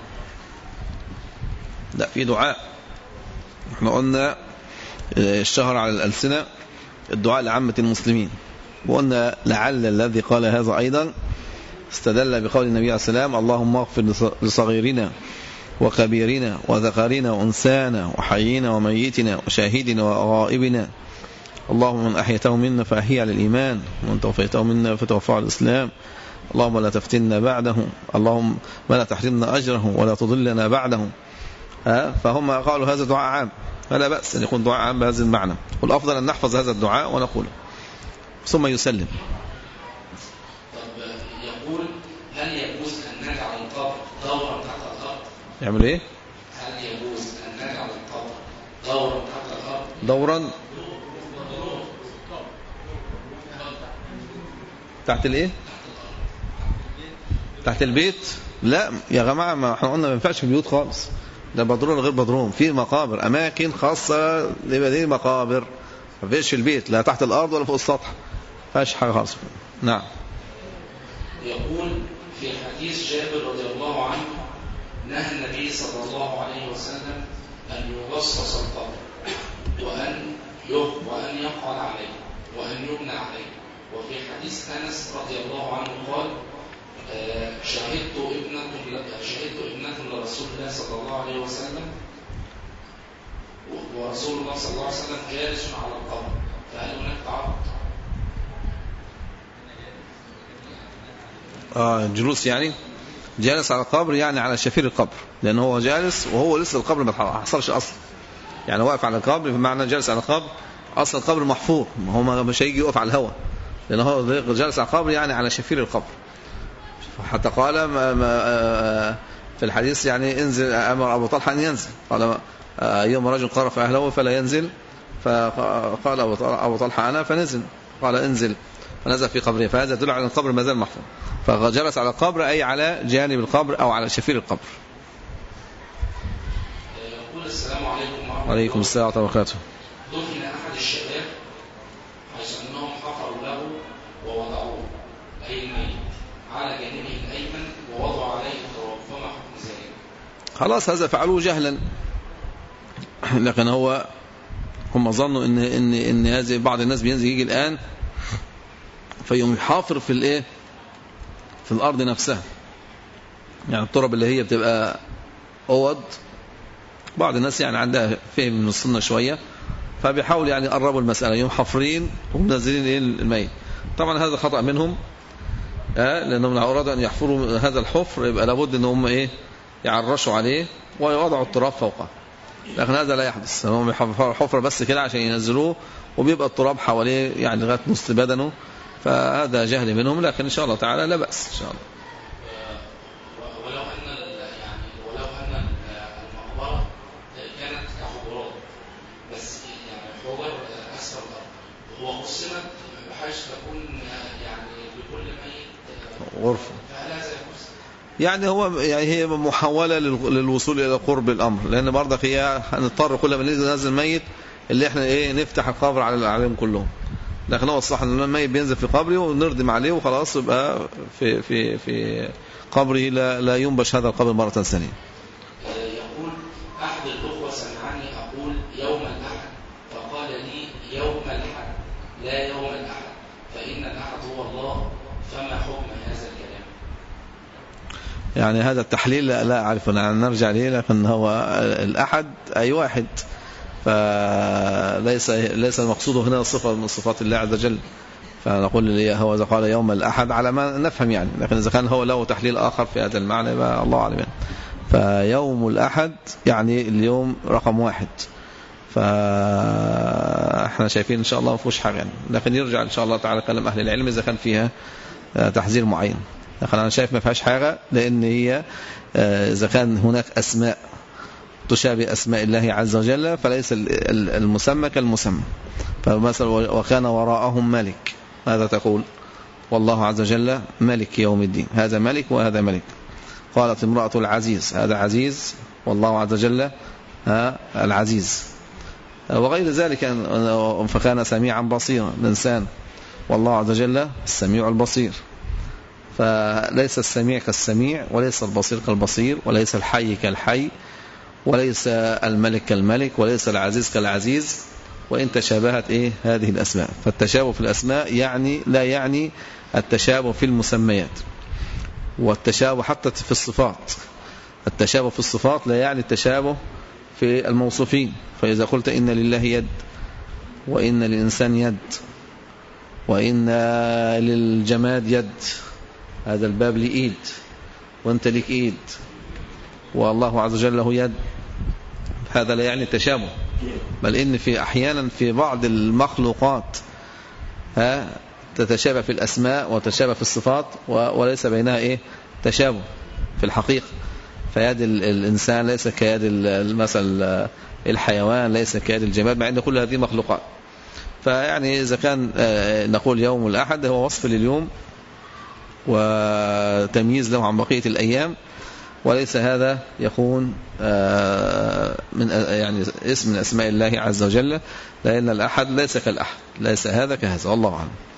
لا، في دعاء. احنا قلنا الشهر على الألسنة الدعاء لعامة المسلمين، وقلنا لعل الذي قال هذا أيضا استدل بقول النبي عليه السلام اللهم اغفر لصغيرنا وكبيرنا وذكرنا وأنثانا وحينا وميتنا وشاهدنا وغائبنا، اللهم من أحيته منا فأحيي على الإيمان ومن توفيته منا فتوفى على الإسلام، اللهم لا تفتنا بعده، اللهم لا تحرمنا أجره ولا تضلنا بعده. فهم قالوا هذا دعاء عام، فلا بأس أن يكون دعاء عام بهذا المعنى، والأفضل أن نحفظ هذا الدعاء ونقوله ثم يسلم. طب يقول هل يجوز أن نجعل القبر دورا تحت الأرض؟ يعمل إيه؟ هل يجوز أن نجعل القبر دورا تحت الأرض؟ دورا تحت الإيه؟ تحت البيت؟ لا يا جماعة، ما احنا قلنا ما ينفعش في البيوت خالص، ده بدروم غير بدروم، في مقابر، أماكن خاصة لبديل مقابر، ما فيش في البيت لا تحت الأرض ولا فوق السطح، ما فيهاش حاجة خالص. نعم. يقول في حديث جابر رضي الله عنه نهى النبي صلى الله عليه وسلم أن يغصص القبر وأن يقعد عليه وأن يبنى عليه. وفي حديث أنس رضي الله عنه قال شهدت ابنة لرسول الله صلى الله عليه وسلم ورسول الله صلى الله عليه وسلم جالس على القبر، فهل هناك تعارض؟ جلوس يعني جالس على القبر، يعني على شفير القبر، لأنه هو جالس وهو لسه القبر ما حصلش أصلا، يعني واقف على القبر بمعنى جالس على القبر، أصلا القبر محفور، هو مش هيجي يقف على الهواء، لأنه هو جالس على القبر يعني على شفير القبر. حتى قال في الحديث يعني انزل، أمر أبو طلحة أن ينزل، قال يوم رجل قرف أهله فلا ينزل، فقال أبو طلحة أنا، فنزل، قال انزل، فنزل في قبره، فهذا يدل على أن القبر ما زال محفور، فجلس على القبر أي على جانب القبر أو على شفير القبر. يقول السلام عليكم ورحمة الله. وعليكم السلام ورحمة الله وبركاته. دفن أحد الشباب حيث أنهم حفروا له ووضعوه أي الميت على جانبه الأيمن ووضعوا عليه التراب، فما حكم ذلك؟ خلاص هذا فعلوه جهلا، لكن هم ظنوا ان هذه بعض الناس بينزل يجي الآن فيوم يحافر في الأرض نفسها، يعني التراب اللي هي بتبقى أوض، بعض الناس يعني عندها فهم من السنة شوية، فبيحاول يعني يقربوا المسألة، يوم حفرين ومنزلين الميت. طبعا هذا خطأ منهم، لأنهم لو أرادوا أن يحفروا هذا الحفر يبقى لابد أنهم يعرشوا عليه ويوضعوا التراب فوقه، لكن هذا لا يحدث، هم يحفروا حفرة بس كده عشان ينزلوه وبيبقى التراب حواليه يعني لغاية نص بدنه، فهذا جهل منهم، لكن إن شاء الله تعالى لا بأس إن شاء الله. ولو أن المقبرة كانت كحجرات بس يعني حجر أسفل الأرض وقسمت بحيث تكون يعني بكل ميت غرفة، فهل هذا يجوز؟ يعني هي محاولة للوصول إلى قرب الأمر، لأن برضك هي هنضطر كل ما ننزل ميت اللي احنا نفتح القبر عليهم كلهم، لكن هو الصح ان الميت بينزل في قبره ونردم عليه وخلاص، يبقى في قبره لا ينبش هذا القبر مرة ثانية. يقول أحد الأخوة سمعني أقول يوم الأحد فقال لي يوم الأحد لا يوم الأحد، فإن الأحد هو الله، فما حكم هذا الكلام؟ يعني هذا التحليل لا أعرف، نرجع ليه، لكن هو الأحد أي واحد، فليس المقصود هنا صفة من صفات الله عز وجل، فنقول هو إذا قال يوم الأحد على ما نفهم يعني، لكن إذا كان هو له تحليل آخر في هذا المعنى الله أعلم يعني. فيوم الأحد يعني اليوم رقم 1، فاحنا شايفين إن شاء الله ما فيهوش حاجة يعني، لكن يرجع إن شاء الله تعالى كلام أهل العلم إذا كان فيها تحذير معين، لكن أنا شايف ما فيهاش حاجة، لأن هي إذا كان هناك أسماء تشابه أسماء الله عز وجل فليس المسمى كالمسمى، فمثلا وكان وراءهم ملك، ماذا تقول؟ والله عز وجل ملك يوم الدين، هذا ملك وهذا ملك. قالت امرأة العزيز، هذا عزيز والله عز وجل العزيز، وغير ذلك، فكان سميعا بصيرا الإنسان، والله عز وجل السميع البصير، فليس السميع كالسميع، وليس البصير كالبصير، وليس الحي كالحي، وليس الملك كالملك، وليس العزيز كالعزيز، وإن تشابهت هذه الأسماء. فالتشابه في الأسماء لا يعني التشابه في المسميات، والتشابه حتى في الصفات، التشابه في الصفات لا يعني التشابه في الموصوفين، فإذا قلت إن لله يد، وإن للإنسان يد، وإن للجماد يد، هذا الباب لي إيد وأنت لك إيد، والله عز وجل له يد، هذا لا يعني التشابه، بل إن في أحيانا في بعض المخلوقات تتشابه في الأسماء وتتشابه في الصفات، وليس بينها تشابه في الحقيقة، فيد الإنسان ليس كيد مثل الحيوان، ليس كيد الجماد، مع أن كل هذه مخلوقات. فيعني إذا كان نقول يوم الأحد هو وصف لليوم، وتمييز له عن بقية الأيام، وليس هذا يكون من يعني اسم من أسماء الله عز وجل، لأن الأحد ليس كالأحد، ليس هذا كهذا، والله أعلم.